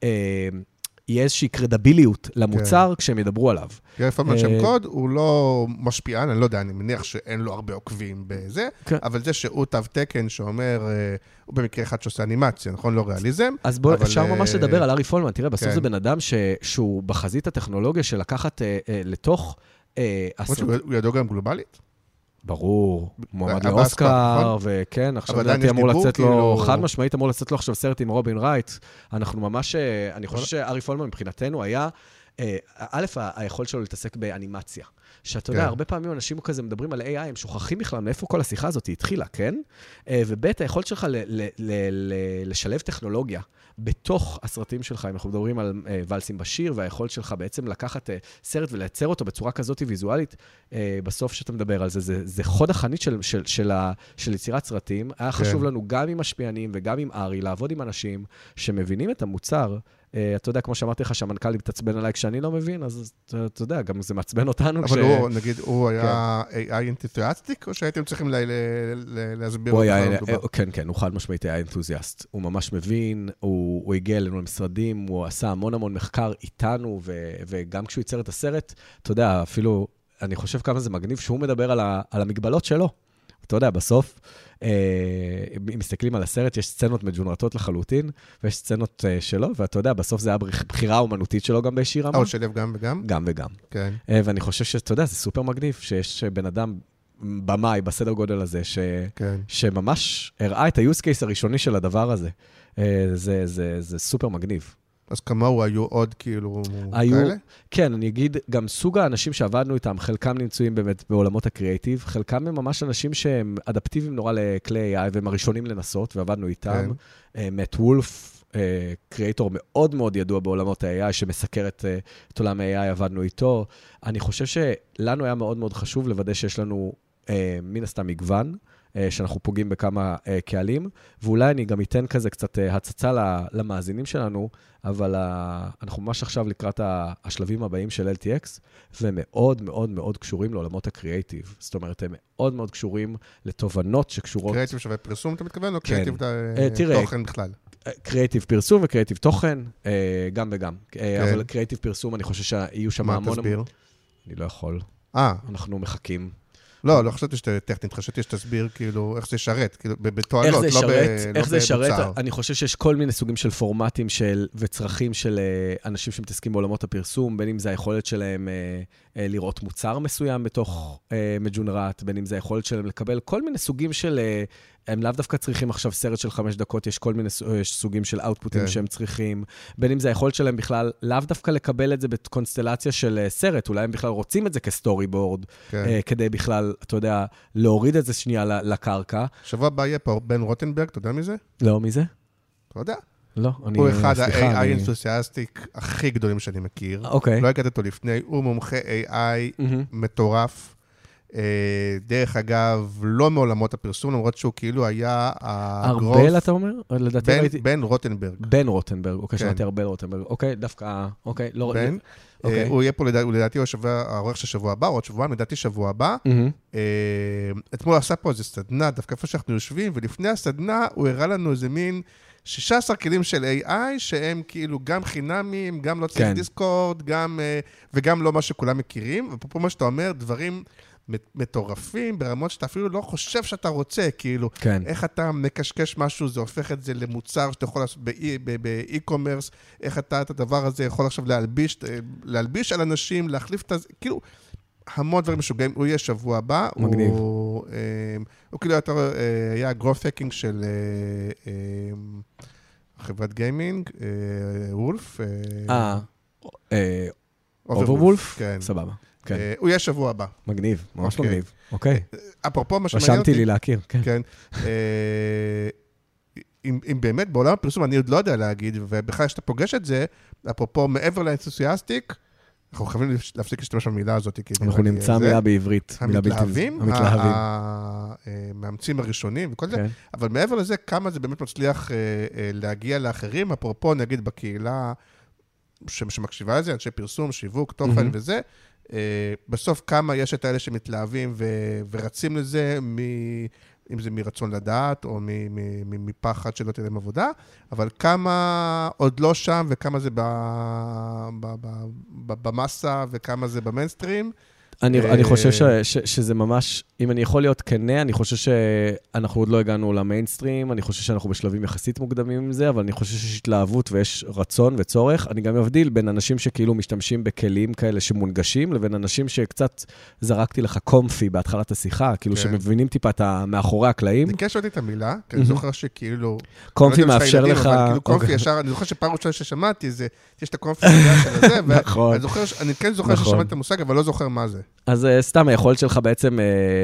איזושהי קרדביליות למוצר כשהם ידברו עליו. יאיר פולמן שם קוד, הוא לא משפיען, אני לא יודע, אני מניח שאין לו הרבה עוקבים בזה, אבל זה שהוא תו תקן שאומר, הוא במקרה אחד שעושה אנימציה, נכון? לא ריאליזם. אז בוא, אפשר ממש לדבר על ארי פולמן, תראה, בסוף זה בן אדם שהוא בחזית הטכנולוגיה של לקחת לתוך... הוא ידעו גם גלובלית? ברור, מועמד לאוסקר, וכן, עכשיו לדעתי אמור לצאת לו, חד משמעית אמור לצאת לו עכשיו סרט עם רובין רייט. אנחנו ממש, אני חושב שארי פולמן מבחינתנו היה, א', היכולת שלו להתעסק באנימציה. שאתה יודע, הרבה פעמים אנשים כזה מדברים על איי איי, הם שוכחים בכלל מאיפה כל השיחה הזאת התחילה, כן? וב' היכולת שלך לשלב טכנולוגיה בתוך הסרטים שלך, אם אנחנו מדברים על ולסים בשיר, והיכולת שלך בעצם לקחת סרט ולייצר אותו בצורה כזאת ויזואלית, בסוף שאתה מדבר על זה, זה, זה חוד החנית של, של, של, של יצירת סרטים. היה חשוב לנו גם עם משפיענים וגם עם ארי, לעבוד עם אנשים שמבינים את המוצר. אתה יודע, כמו שאמרתי לך, שהמנכ"ל מתעצבן עליי כשאני לא מבין, אז אתה יודע, גם זה מעצבן אותנו. אבל הוא, נגיד, הוא היה איי איי אנתוזיאסטיק, או שהייתם צריכים להסביר? כן, כן, הוא חד משמעית איי איי אנתוזיאסט. הוא ממש מבין, הוא הגיע אלינו למשרדים, הוא עשה המון המון מחקר איתנו, וגם כשהוא ייצר את הסרט, אתה יודע, אפילו, אני חושב כמה זה מגניב, שהוא מדבר על המגבלות שלו. אתה יודע, בסוף, אם מסתכלים על הסרט, יש סצנות מג'ונרטות לחלוטין, ויש סצנות שלו, ואתה יודע, בסוף זה היה בחירה האומנותית שלו גם באיזושהי רמה. או שלב גם וגם? גם וגם. כן. ואני חושב שאתה יודע, זה סופר מגניב, שיש בן אדם במאי, בסדר גודל הזה, שממש הראה את ה-use case הראשוני של הדבר הזה. זה סופר מגניב. אז כמוהו היו עוד כאילו היו, כאלה? כן, אני אגיד, גם סוג האנשים שעבדנו איתם, חלקם נמצאים באמת בעולמות הקריאטיב, חלקם הם ממש אנשים שהם אדפטיביים נורא לכלי איי איי, והם הראשונים לנסות, ועבדנו איתם. מאט וולף, קריאטור מאוד מאוד ידוע בעולמות ה-איי איי, שמסקר את, את עולם ה-איי איי, עבדנו איתו. אני חושב שלנו היה מאוד מאוד חשוב לוודא שיש לנו מן הסתם מגוון, שאנחנו פוגעים בכמה קהלים, ואולי אני גם אתן כזה קצת הצצה למאזינים שלנו, אבל אנחנו ממש עכשיו לקראת השלבים הבאים של אל טי אקס, ומאוד מאוד מאוד קשורים לעולמות הקריאטיב. זאת אומרת, הם מאוד מאוד קשורים לתובנות שקשורות... קריאטיב שווה פרסום, אתה מתכוון, או קריאטיב תוכן בכלל? קריאטיב פרסום וקריאטיב תוכן, גם וגם. אבל קריאטיב פרסום, אני חושב שיהיו שם המון... מה תסביר? אני לא יכול. אה. אנחנו מחכים. לא, לא חשבתי שאתה טכנית, חשבתי שתסביר כאילו איך זה שרת, כאילו בתועלות, לא במוצר. איך זה שרת? אני חושב שיש כל מיני סוגים של פורמטים וצרכים של אנשים שמתעסקים בעולמות הפרסום, בין אם זה היכולת שלהם לראות מוצר מסוים בתוך מג'ונרט, בין אם זה היכולת שלהם לקבל כל מיני סוגים של... הם לאו דווקא צריכים עכשיו סרט של חמש דקות, יש כל מיני סוגים של אאוטפוטים שהם צריכים, בין אם זה היכולת שלהם בכלל, לאו דווקא לקבל את זה בקונסטלציה של סרט, אולי הם בכלל רוצים את זה כסטורי בורד, כדי בכלל, אתה יודע, להוריד את זה שנייה לקרקע. שבוע הבא יהיה פה בן רוטנברג, אתה יודע מי זה? לא, מי זה? אתה יודע. לא, אני... הוא אחד ה-איי איי אנתוסיאסטיק הכי גדולים שאני מכיר. אוקיי. לא הכרתי אותו לפני, הוא מומחה איי איי מטורף. דרך אגב, לא מעולמות הפרסום, למרות שהוא כאילו היה הגרוף... ארבל, אתה אומר? לדעתי ראיתי... בן רוטנברג. בן רוטנברג, אוקיי, שמעתי ארבל רוטנברג. אוקיי, דווקא, אוקיי, לא... בן. הוא יהיה פה, לדעתי, העורך של שבוע הבא, עוד שבועיים, לדעתי שבוע הבא. אתמול עשה פה איזו סדנה, דווקא איפה שאנחנו יושבים, ולפני הסדנה הוא הראה לנו איזה מין שישה עשר כלים של איי איי, שהם כאילו גם חינמים, גם לא צריך דיסקורד, וגם לא מה שכולם מכירים. ופה מה שאתה אומר, דברים... מטורפים, ברמות שאתה אפילו לא חושב שאתה רוצה, כאילו, כן. איך אתה מקשקש משהו, זה הופך את זה למוצר שאתה יכול לעשות באי-קומרס, איך אתה את הדבר הזה יכול עכשיו להלביש, להלביש על אנשים, להחליף את זה, כאילו, המון דברים משוגעים, הוא יהיה שבוע הבא, מגניב. הוא, הוא כאילו יותר, היה גרוף-הקינג של חברת גיימינג, וולף. אה, אוברוולף? כן. סבבה. הוא יהיה שבוע הבא. מגניב, ממש מגניב. אוקיי. אפרופו מה שמעניין אותי... רשמתי לי להכיר, כן. כן. אם באמת בעולם הפרסום, אני עוד לא יודע להגיד, ובכלל שאתה פוגש את זה, אפרופו מעבר לאנתוסיאסטיק, אנחנו חייבים להפסיק להשתמש במילה הזאת. אנחנו נמצא מילה בעברית. המתלהבים, המאמצים הראשונים וכל זה, אבל מעבר לזה, כמה זה באמת מצליח להגיע לאחרים, אפרופו נגיד בקהילה שמקשיבה לזה, אנשי פרסום, שיווק, תוכן וזה, בסוף כמה יש את האלה שמתלהבים ורצים לזה, אם זה מרצון לדעת או מפחד שלא תהיה להם עבודה, אבל כמה עוד לא שם וכמה זה במסה וכמה זה במיינסטרים. אני חושב שזה ממש, אם אני יכול להיות כנה, אני חושב שאנחנו עוד לא הגענו למיינסטרים, אני חושב שאנחנו בשלבים יחסית מוקדמים עם זה, אבל אני חושב שיש התלהבות ויש רצון וצורך. אני גם מבדיל בין אנשים שכאילו משתמשים בכלים כאלה שמונגשים, לבין אנשים שקצת זרקתי לך קומפי בהתחלת השיחה, כאילו שמבינים טיפה את מאחורי הקלעים. אני קש אותי את המילה, כי אני זוכר שכאילו... קומפי מאפשר לך... קומפי ישר, אני זוכר שפעם ראשונה ששמעתי, יש את הקומפי של זה, ואני כן זוכר ששמעתי את המושג, אבל לא זוכר מה זה. אז סתם, היכולת שלך בעצם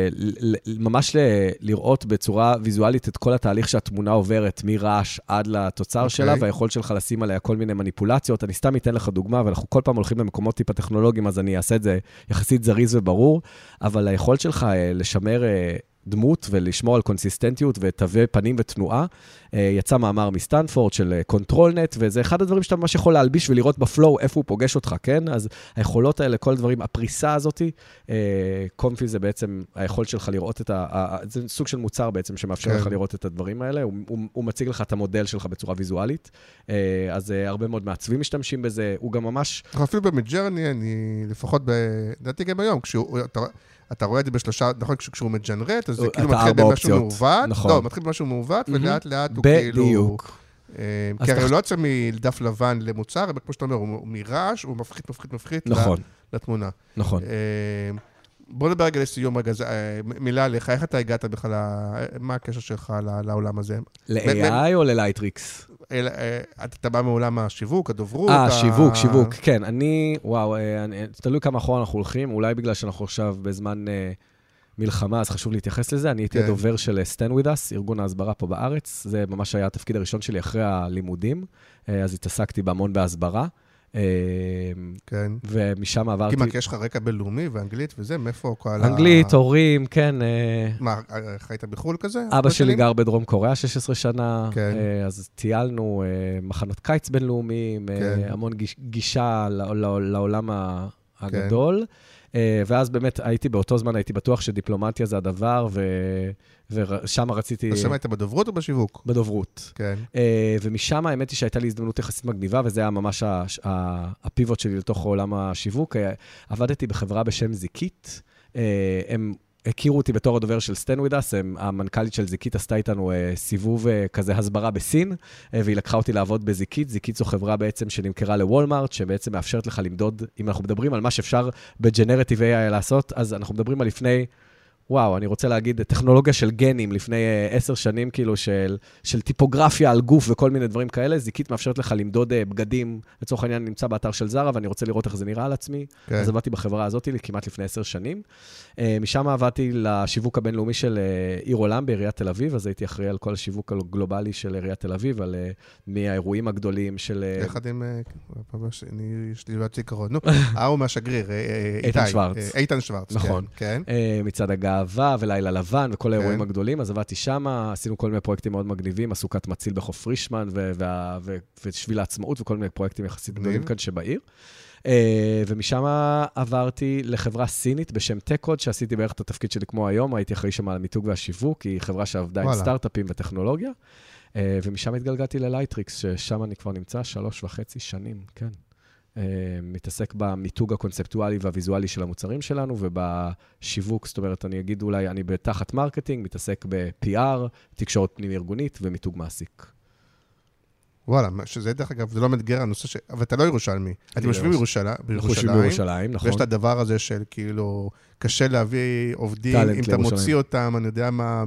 ממש לראות בצורה ויזואלית את כל התהליך שהתמונה עוברת מרעש עד לתוצר שלה, והיכולת שלך לשים עליה כל מיני מניפולציות. אני סתם אתן לך דוגמה, ואנחנו כל פעם הולכים למקומות טיפה טכנולוגיים, אז אני אעשה את זה יחסית זריז וברור, אבל היכולת שלך לשמר דמות ולשמור על קונסיסטנטיות ותווי פנים ותנועה. יצא מאמר מסטנפורד של קונטרולנט, וזה אחד הדברים שאתה ממש יכול להלביש ולראות בפלואו איפה הוא פוגש אותך, כן? אז היכולות האלה, כל הדברים, הפריסה הזאת, קומפי זה בעצם היכולת שלך לראות את ה... זה סוג של מוצר בעצם שמאפשר לך לראות את הדברים האלה, הוא, הוא, הוא מציג לך את המודל שלך בצורה ויזואלית, אז הרבה מאוד מעצבים משתמשים בזה, הוא גם ממש... אפילו במג'רני, אני לפחות, לדעתי גם היום, כשהוא... אתה רואה את זה בשלושה, נכון, כשהוא מג'נרט, אז זה כאילו מתחיל במשהו מעוות. נכון. לא, מתחיל במשהו מעוות, ולאט לאט הוא כאילו... בדיוק. כי הרי הוא לא יוצא מדף לבן למוצר, אבל כמו שאתה אומר, הוא מרעש, הוא מפחית, מפחית, מפחית לתמונה. נכון. בוא נדבר רגע לסיום, רגע, מילה עליך, איך אתה הגעת בכלל, מה הקשר שלך לעולם הזה? ל-איי איי או ללייטריקס? אתה בא מעולם השיווק, הדוברות. אה, שיווק, שיווק, כן. אני, וואו, תלוי כמה אחורה אנחנו הולכים, אולי בגלל שאנחנו עכשיו בזמן מלחמה, אז חשוב להתייחס לזה. אני הייתי הדובר של Stand With Us, ארגון ההסברה פה בארץ. זה ממש היה התפקיד הראשון שלי אחרי הלימודים, אז התעסקתי בהמון בהסברה. כן. ומשם עברתי... כי מה, כי יש לך רקע בינלאומי ואנגלית וזה, מאיפה כל ה... אנגלית, הורים, כן. מה, חיית בחול כזה? אבא שלי גר בדרום קוריאה שש עשרה שנה, אז טיילנו מחנות קיץ בינלאומיים, המון גישה לעולם הגדול. ואז באמת הייתי באותו זמן, הייתי בטוח שדיפלומטיה זה הדבר, ושם רציתי... אז שם היית בדוברות או בשיווק? בדוברות. כן. ומשם האמת היא שהייתה לי הזדמנות יחסית מגניבה, וזה היה ממש הפיבוט שלי לתוך עולם השיווק. עבדתי בחברה בשם זיקית, הם... הכירו אותי בתור הדובר של Stand With Us, המנכ"לית של זיקית עשתה איתנו סיבוב כזה הסברה בסין, והיא לקחה אותי לעבוד בזיקית. זיקית זו חברה בעצם שנמכרה לוולמארט, שבעצם מאפשרת לך למדוד, אם אנחנו מדברים על מה שאפשר בג'נרטיב איי איי לעשות, אז אנחנו מדברים על לפני, וואו, אני רוצה להגיד, טכנולוגיה של גנים, לפני עשר שנים כאילו של, של טיפוגרפיה על גוף וכל מיני דברים כאלה. זיקית מאפשרת לך למדוד בגדים, לצורך העניין נמצא באתר של זרה, ואני רוצה לראות איך זה נראה על עצמי. כן. אז עבדתי בחברה הזאת כמעט לפני עשר שנים. משם עבדתי לשיווק הבינלאומי של עיר עולם בעיריית תל אביב, אז הייתי אחראי על כל השיווק הגלובלי של עיריית תל אביב, על מהאירועים הגדולים של... יחד עם... יש לי בעצי קרוב. נו, ההוא מהשגריר, איתן שוורץ. איתן שוורץ, נכון. כן. מצד הגאווה ולילה לבן וכל האירועים הגדולים, אז עבדתי שם, עשינו כל מיני פרויקטים מאוד מגניבים, הסוכת מציל בחוף רישמן ושביל העצמאות וכל מיני פרויקטים יחסית גדולים כאן שבעיר. ומשם עברתי לחברה סינית בשם טקוד, שעשיתי בערך את התפקיד שלי כמו היום, הייתי אחראי שם על המיתוג והשיווק, היא חברה שעבדה עם סטארט-אפים וטכנולוגיה, ומשם התגלגלתי ללייטריקס, ששם אני כבר נמצא שלוש וחצי שנים, כן. מתעסק במיתוג הקונספטואלי והוויזואלי של המוצרים שלנו, ובשיווק, זאת אומרת, אני אגיד אולי, אני בתחת מרקטינג, מתעסק ב-פי אר, תקשורת פנים-ארגונית ומיתוג מעסיק. וואלה, שזה דרך אגב, זה לא מתגר הנושא ש... אבל אתה לא ירושלמי. אתם יושבים בירושלים, בירושלים, נכון. ויש את הדבר הזה של כאילו, קשה להביא עובדים, אם אתה מוציא אותם, אני יודע מה,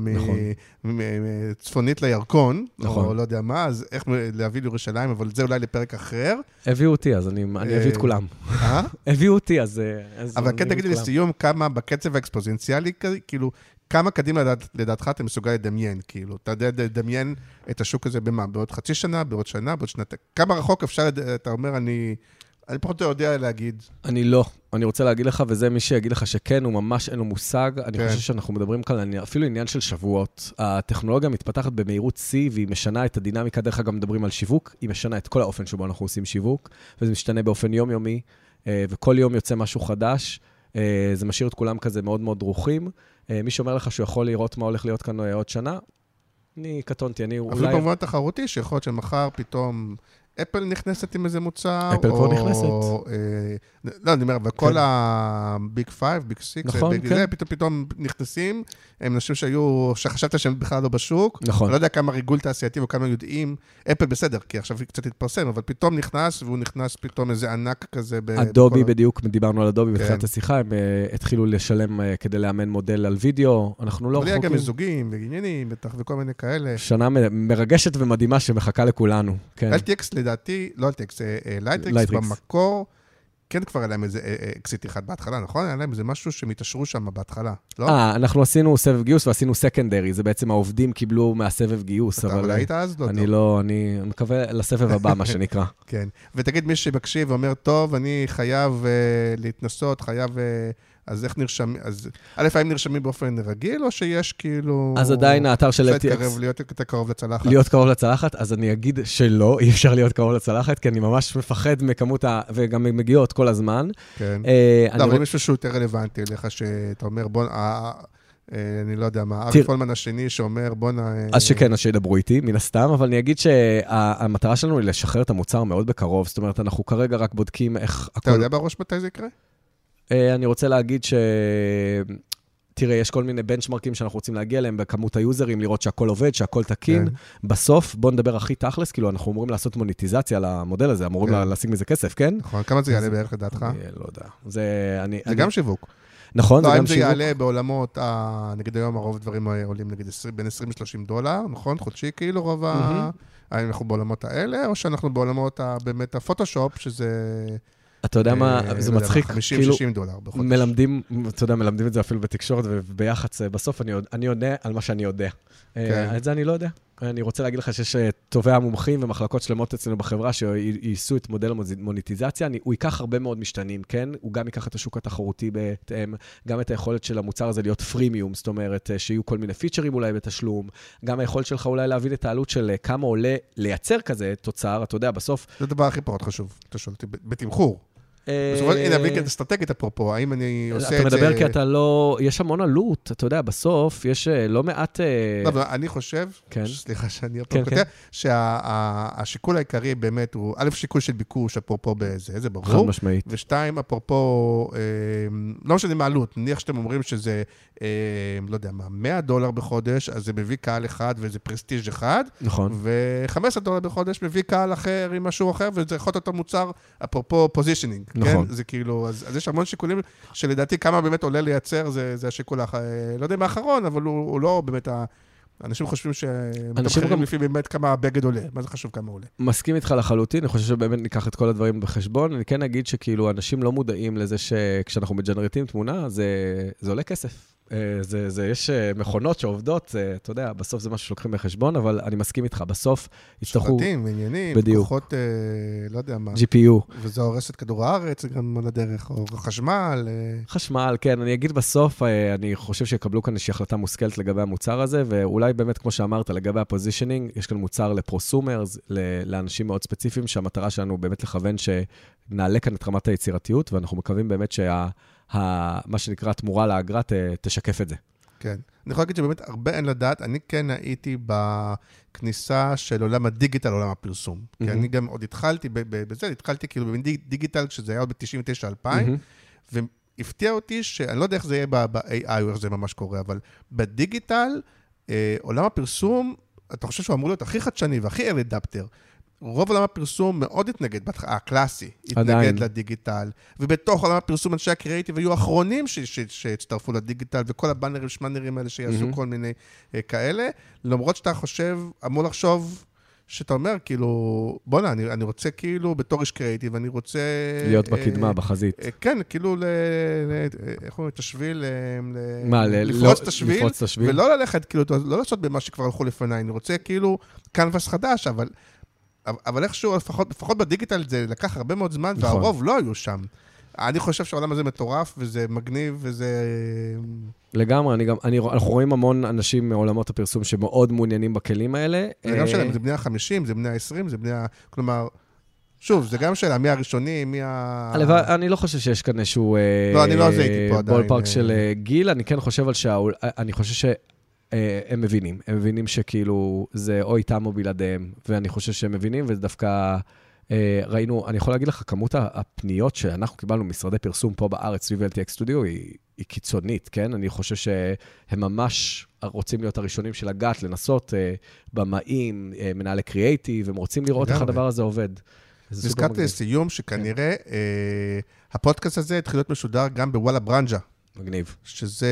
מצפונית לירקון, או לא יודע מה, אז איך להביא לירושלים, אבל זה אולי לפרק אחר. הביאו אותי, אז אני אביא את כולם. אה? הביאו אותי, אז... אבל כן תגידי לסיום, כמה בקצב האקספוזנציאלי, כאילו, כמה קדימה לדעתך אתה מסוגל לדמיין, כאילו, אתה יודע לדמיין את השוק הזה במה? בעוד חצי שנה, בעוד שנה, בעוד שנת... כמה רחוק אפשר, אתה אומר, אני... אני פחות לא יודע להגיד. אני לא. אני רוצה להגיד לך, וזה מי שיגיד לך שכן, הוא ממש אין לו מושג. אני חושב שאנחנו מדברים כאן, אפילו עניין של שבועות. הטכנולוגיה מתפתחת במהירות C, והיא משנה את הדינמיקה, דרך אגב מדברים על שיווק, היא משנה את כל האופן שבו אנחנו עושים שיווק, וזה משתנה באופן יומיומי, וכל יום יוצא משהו חדש. זה משאיר את כולם כזה מאוד מאוד דרוכים. מי שאומר לך שהוא יכול לראות מה הולך להיות כאן עוד שנה, אני קטונתי, אני אולי... אבל במובן תחרותי, שיכול להיות שמחר פתאום אפל נכנסת עם איזה מוצר, אפל כבר נכנסת. לא, אני אומר, וכל הביג פייב, ביג סיקס, פתאום נכנסים, הם אנשים שהיו, שחשבת שהם בכלל לא בשוק, אני לא יודע כמה ריגול תעשייתי וכמה יודעים, אפל בסדר, כי עכשיו היא קצת התפרסם, אבל פתאום נכנס, והוא נכנס פתאום איזה ענק כזה. אדובי בדיוק, דיברנו על אדובי בתחילת השיחה, הם התחילו לשלם כדי לאמן מודל על וידאו, אנחנו לא רחוקים. אבל היה גם מזוגים ועניינים, וכל מיני כאלה. שנה מרגשת ומדהימה שמחכה לכולנו. אל טי אקס לדעתי, לא אל טי אקס, לייטריקס במקור, כן כבר היה להם איזה אקזיט אחד בהתחלה, נכון? היה להם איזה משהו שמתאשרו שם בהתחלה, לא? אה, אנחנו עשינו סבב גיוס ועשינו סקנדרי, זה בעצם העובדים קיבלו מהסבב גיוס, אבל... אבל היית אז? לא אני לא, אני מקווה לסבב הבא, מה שנקרא. כן, ותגיד מי שמקשיב ואומר, טוב, אני חייב להתנסות, חייב... אז איך נרשמים? אז א', האם נרשמים באופן רגיל, או שיש כאילו... אז עדיין האתר של אל טי אקס... להיות יותר קרוב לצלחת. להיות קרוב לצלחת, אז אני אגיד שלא, אי אפשר להיות קרוב לצלחת, כי אני ממש מפחד מכמות ה... וגם מגיעות כל הזמן. כן. לא, אבל אם יש משהו יותר רלוונטי לך, שאתה אומר, בוא... אני לא יודע מה, ארי פולמן השני שאומר, בוא נ... אז שכן, אז שידברו איתי, מן הסתם, אבל אני אגיד שהמטרה שלנו היא לשחרר את המוצר מאוד בקרוב, זאת אומרת, אנחנו כרגע רק בודקים איך... אתה יודע בראש מתי זה יקרה? אני רוצה להגיד ש... תראה, יש כל מיני בנצ'מרקים שאנחנו רוצים להגיע אליהם בכמות היוזרים, לראות שהכל עובד, שהכל תקין. בסוף, בוא נדבר הכי תכלס, כאילו אנחנו אמורים לעשות מוניטיזציה למודל הזה, אמורים להשיג מזה כסף, כן? נכון, כמה זה יעלה בערך לדעתך? לא יודע. זה גם שיווק. נכון, זה גם שיווק. זה יעלה בעולמות, נגיד היום הרוב דברים עולים נגיד בין עשרים ל-שלושים דולר, נכון? חודשי כאילו רוב ה... האם אנחנו בעולמות האלה, או שאנחנו בעולמות באמת הפוטושופ, שזה... אתה יודע מה, זה מצחיק, חמישים שישים דולר בחודש. מלמדים, אתה יודע, מלמדים את זה אפילו בתקשורת וביחץ, בסוף אני יודע על מה שאני יודע. את זה אני לא יודע. אני רוצה להגיד לך שיש טובי המומחים ומחלקות שלמות אצלנו בחברה שייסו את מודל המוניטיזציה. הוא ייקח הרבה מאוד משתנים, כן? הוא גם ייקח את השוק התחרותי בהתאם, גם את היכולת של המוצר הזה להיות פרימיום, זאת אומרת, שיהיו כל מיני פיצ'רים אולי בתשלום, גם היכולת שלך אולי להבין את העלות של כמה עולה לייצר כזה תוצר, אתה יודע, בסוף... זה הדבר הכי פחות חשוב, אתה שואל אותי, בתמחור. בסופו של דבר, הנה, אסטרטגית אפרופו, האם אני עושה את זה... אתה מדבר כי אתה לא... יש המון עלות, אתה יודע, בסוף יש לא מעט... לא, אני חושב, סליחה שאני אפרופו כותב, שהשיקול העיקרי באמת הוא, א', שיקול של ביקוש, אפרופו בזה, זה ברור. חד משמעית. ושתיים, אפרופו, לא משנה מה עלות, נניח שאתם אומרים שזה, לא יודע מה, מאה דולר בחודש, אז זה מביא קהל אחד וזה פרסטיג' אחד. נכון. ו-חמישה עשר דולר בחודש מביא קהל אחר עם משהו אחר, וזה יכול להיות אותו מוצר, אפרופו פוזישנינג. נכון. כן? זה כאילו, אז, אז יש המון שיקולים שלדעתי כמה באמת עולה לייצר, זה, זה השיקול, האח... לא יודע מה האחרון, אבל הוא, הוא לא באמת, ה... אנשים חושבים שמתמחרים גם... לפי באמת כמה הבגד עולה, מה זה חשוב כמה עולה. מסכים איתך לחלוטין, אני חושב שבאמת ניקח את כל הדברים בחשבון, אני כן אגיד שכאילו אנשים לא מודעים לזה שכשאנחנו מג'נרטים תמונה, זה, זה עולה כסף. זה, זה, יש מכונות שעובדות, זה, אתה יודע, בסוף זה משהו שלוקחים בחשבון, אבל אני מסכים איתך, בסוף יצטרכו... שרתים, עניינים, כוחות, אה, לא יודע מה. ג'י פי יו. וזה הורס את כדור הארץ, גם על הדרך, או חשמל. אה... חשמל, כן, אני אגיד בסוף, אה, אני חושב שיקבלו כאן איזושהי החלטה מושכלת לגבי המוצר הזה, ואולי באמת, כמו שאמרת, לגבי הפוזישנינג, יש כאן מוצר לפרוסומרס, לאנשים מאוד ספציפיים, שהמטרה שלנו באמת לכוון שנעלה כאן את רמת היצירתיות, ואנחנו מקווים באמת שה... מה שנקרא תמורה לאגרה, תשקף את זה. כן. אני יכול להגיד שבאמת הרבה אין לדעת, אני כן הייתי בכניסה של עולם הדיגיטל, עולם הפרסום. כי אני גם עוד התחלתי בזה, התחלתי כאילו בדיגיטל, כשזה היה עוד ב-תשעים ותשע אלפיים, והפתיע אותי שאני לא יודע איך זה יהיה ב-איי איי או איך זה ממש קורה, אבל בדיגיטל, עולם הפרסום, אתה חושב שהוא אמור להיות הכי חדשני והכי early adapter, רוב עולם הפרסום מאוד התנגד, הקלאסי, התנגד לדיגיטל, ובתוך עולם הפרסום אנשי הקריאיטיב היו האחרונים שהצטרפו לדיגיטל, וכל הבאנרים, שמאנרים האלה שיעשו כל מיני כאלה, למרות שאתה חושב, אמור לחשוב, שאתה אומר, כאילו, בוא נה, אני רוצה כאילו, בתור איש קריאיטיב, אני רוצה... להיות בקדמה, בחזית. כן, כאילו, איך אומרים, את השביל, מה, לפרוץ את השביל, ולא ללכת, כאילו, לא לעשות במה שכבר הלכו לפניי, אני רוצה כאילו, קנבס חדש, אבל... אבל איכשהו, לפחות, לפחות בדיגיטל זה לקח הרבה מאוד זמן, נכון. והרוב לא היו שם. אני חושב שהעולם הזה מטורף, וזה מגניב, וזה... לגמרי, אני גם, אני, אנחנו רואים המון אנשים מעולמות הפרסום שמאוד מעוניינים בכלים האלה. זה גם שלהם, זה בני ה-חמישים, זה בני ה-עשרים, זה בני ה... כלומר, שוב, זה גם שאלה, מי הראשוני, מי ה... אני לא חושב שיש כאן איזשהו... לא, אני לא זהיתי פה עדיין. בולפארק של גיל, אני כן חושב על שהעול... אני חושב ש... הם מבינים, הם מבינים שכאילו זה או איתם או בלעדיהם, ואני חושב שהם מבינים, ודווקא ראינו, אני יכול להגיד לך, כמות הפניות שאנחנו קיבלנו משרדי פרסום פה בארץ, סביב אל טי אקס סטודיו, היא, היא קיצונית, כן? אני חושב שהם ממש רוצים להיות הראשונים של הגת, לנסות במאים, מנהלי קריאייטיב, הם רוצים לראות איך הדבר הזה עובד. נזכרתי לסיום שכנראה הפודקאסט הזה התחיל להיות משודר גם בוואלה ברנג'ה. מגניב. שזה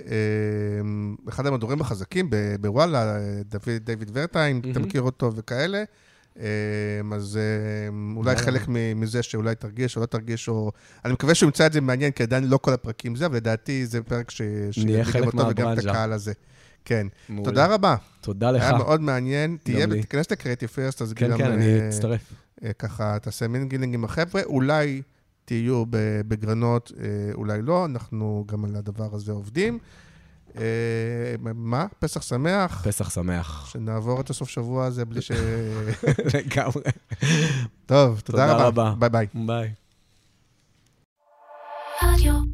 אה, אחד המדורים החזקים בוואלה, דוד, דיוויד ורטיים, mm-hmm. אתה מכיר אותו וכאלה. אה, אז אה, אולי yeah. חלק מזה שאולי תרגיש או לא תרגיש, או... אני מקווה שהוא ימצא את זה מעניין, כי עדיין לא כל הפרקים זה, אבל לדעתי זה פרק ש... שידליקים אותו וגם את הקהל הזה. כן. מעולה. תודה רבה. תודה לך. היה מאוד מעניין. תהיה ותיכנס לקריאיטיב פירסט, אז כן, גם... כן, אני אצטרף. אה, ככה, תעשה מינגלינג עם החבר'ה. אולי... תהיו בגרנות, אולי לא, אנחנו גם על הדבר הזה עובדים. מה? פסח שמח? פסח שמח. שנעבור את הסוף שבוע הזה בלי ש... לגמרי. טוב, תודה רבה. ביי ביי. ביי.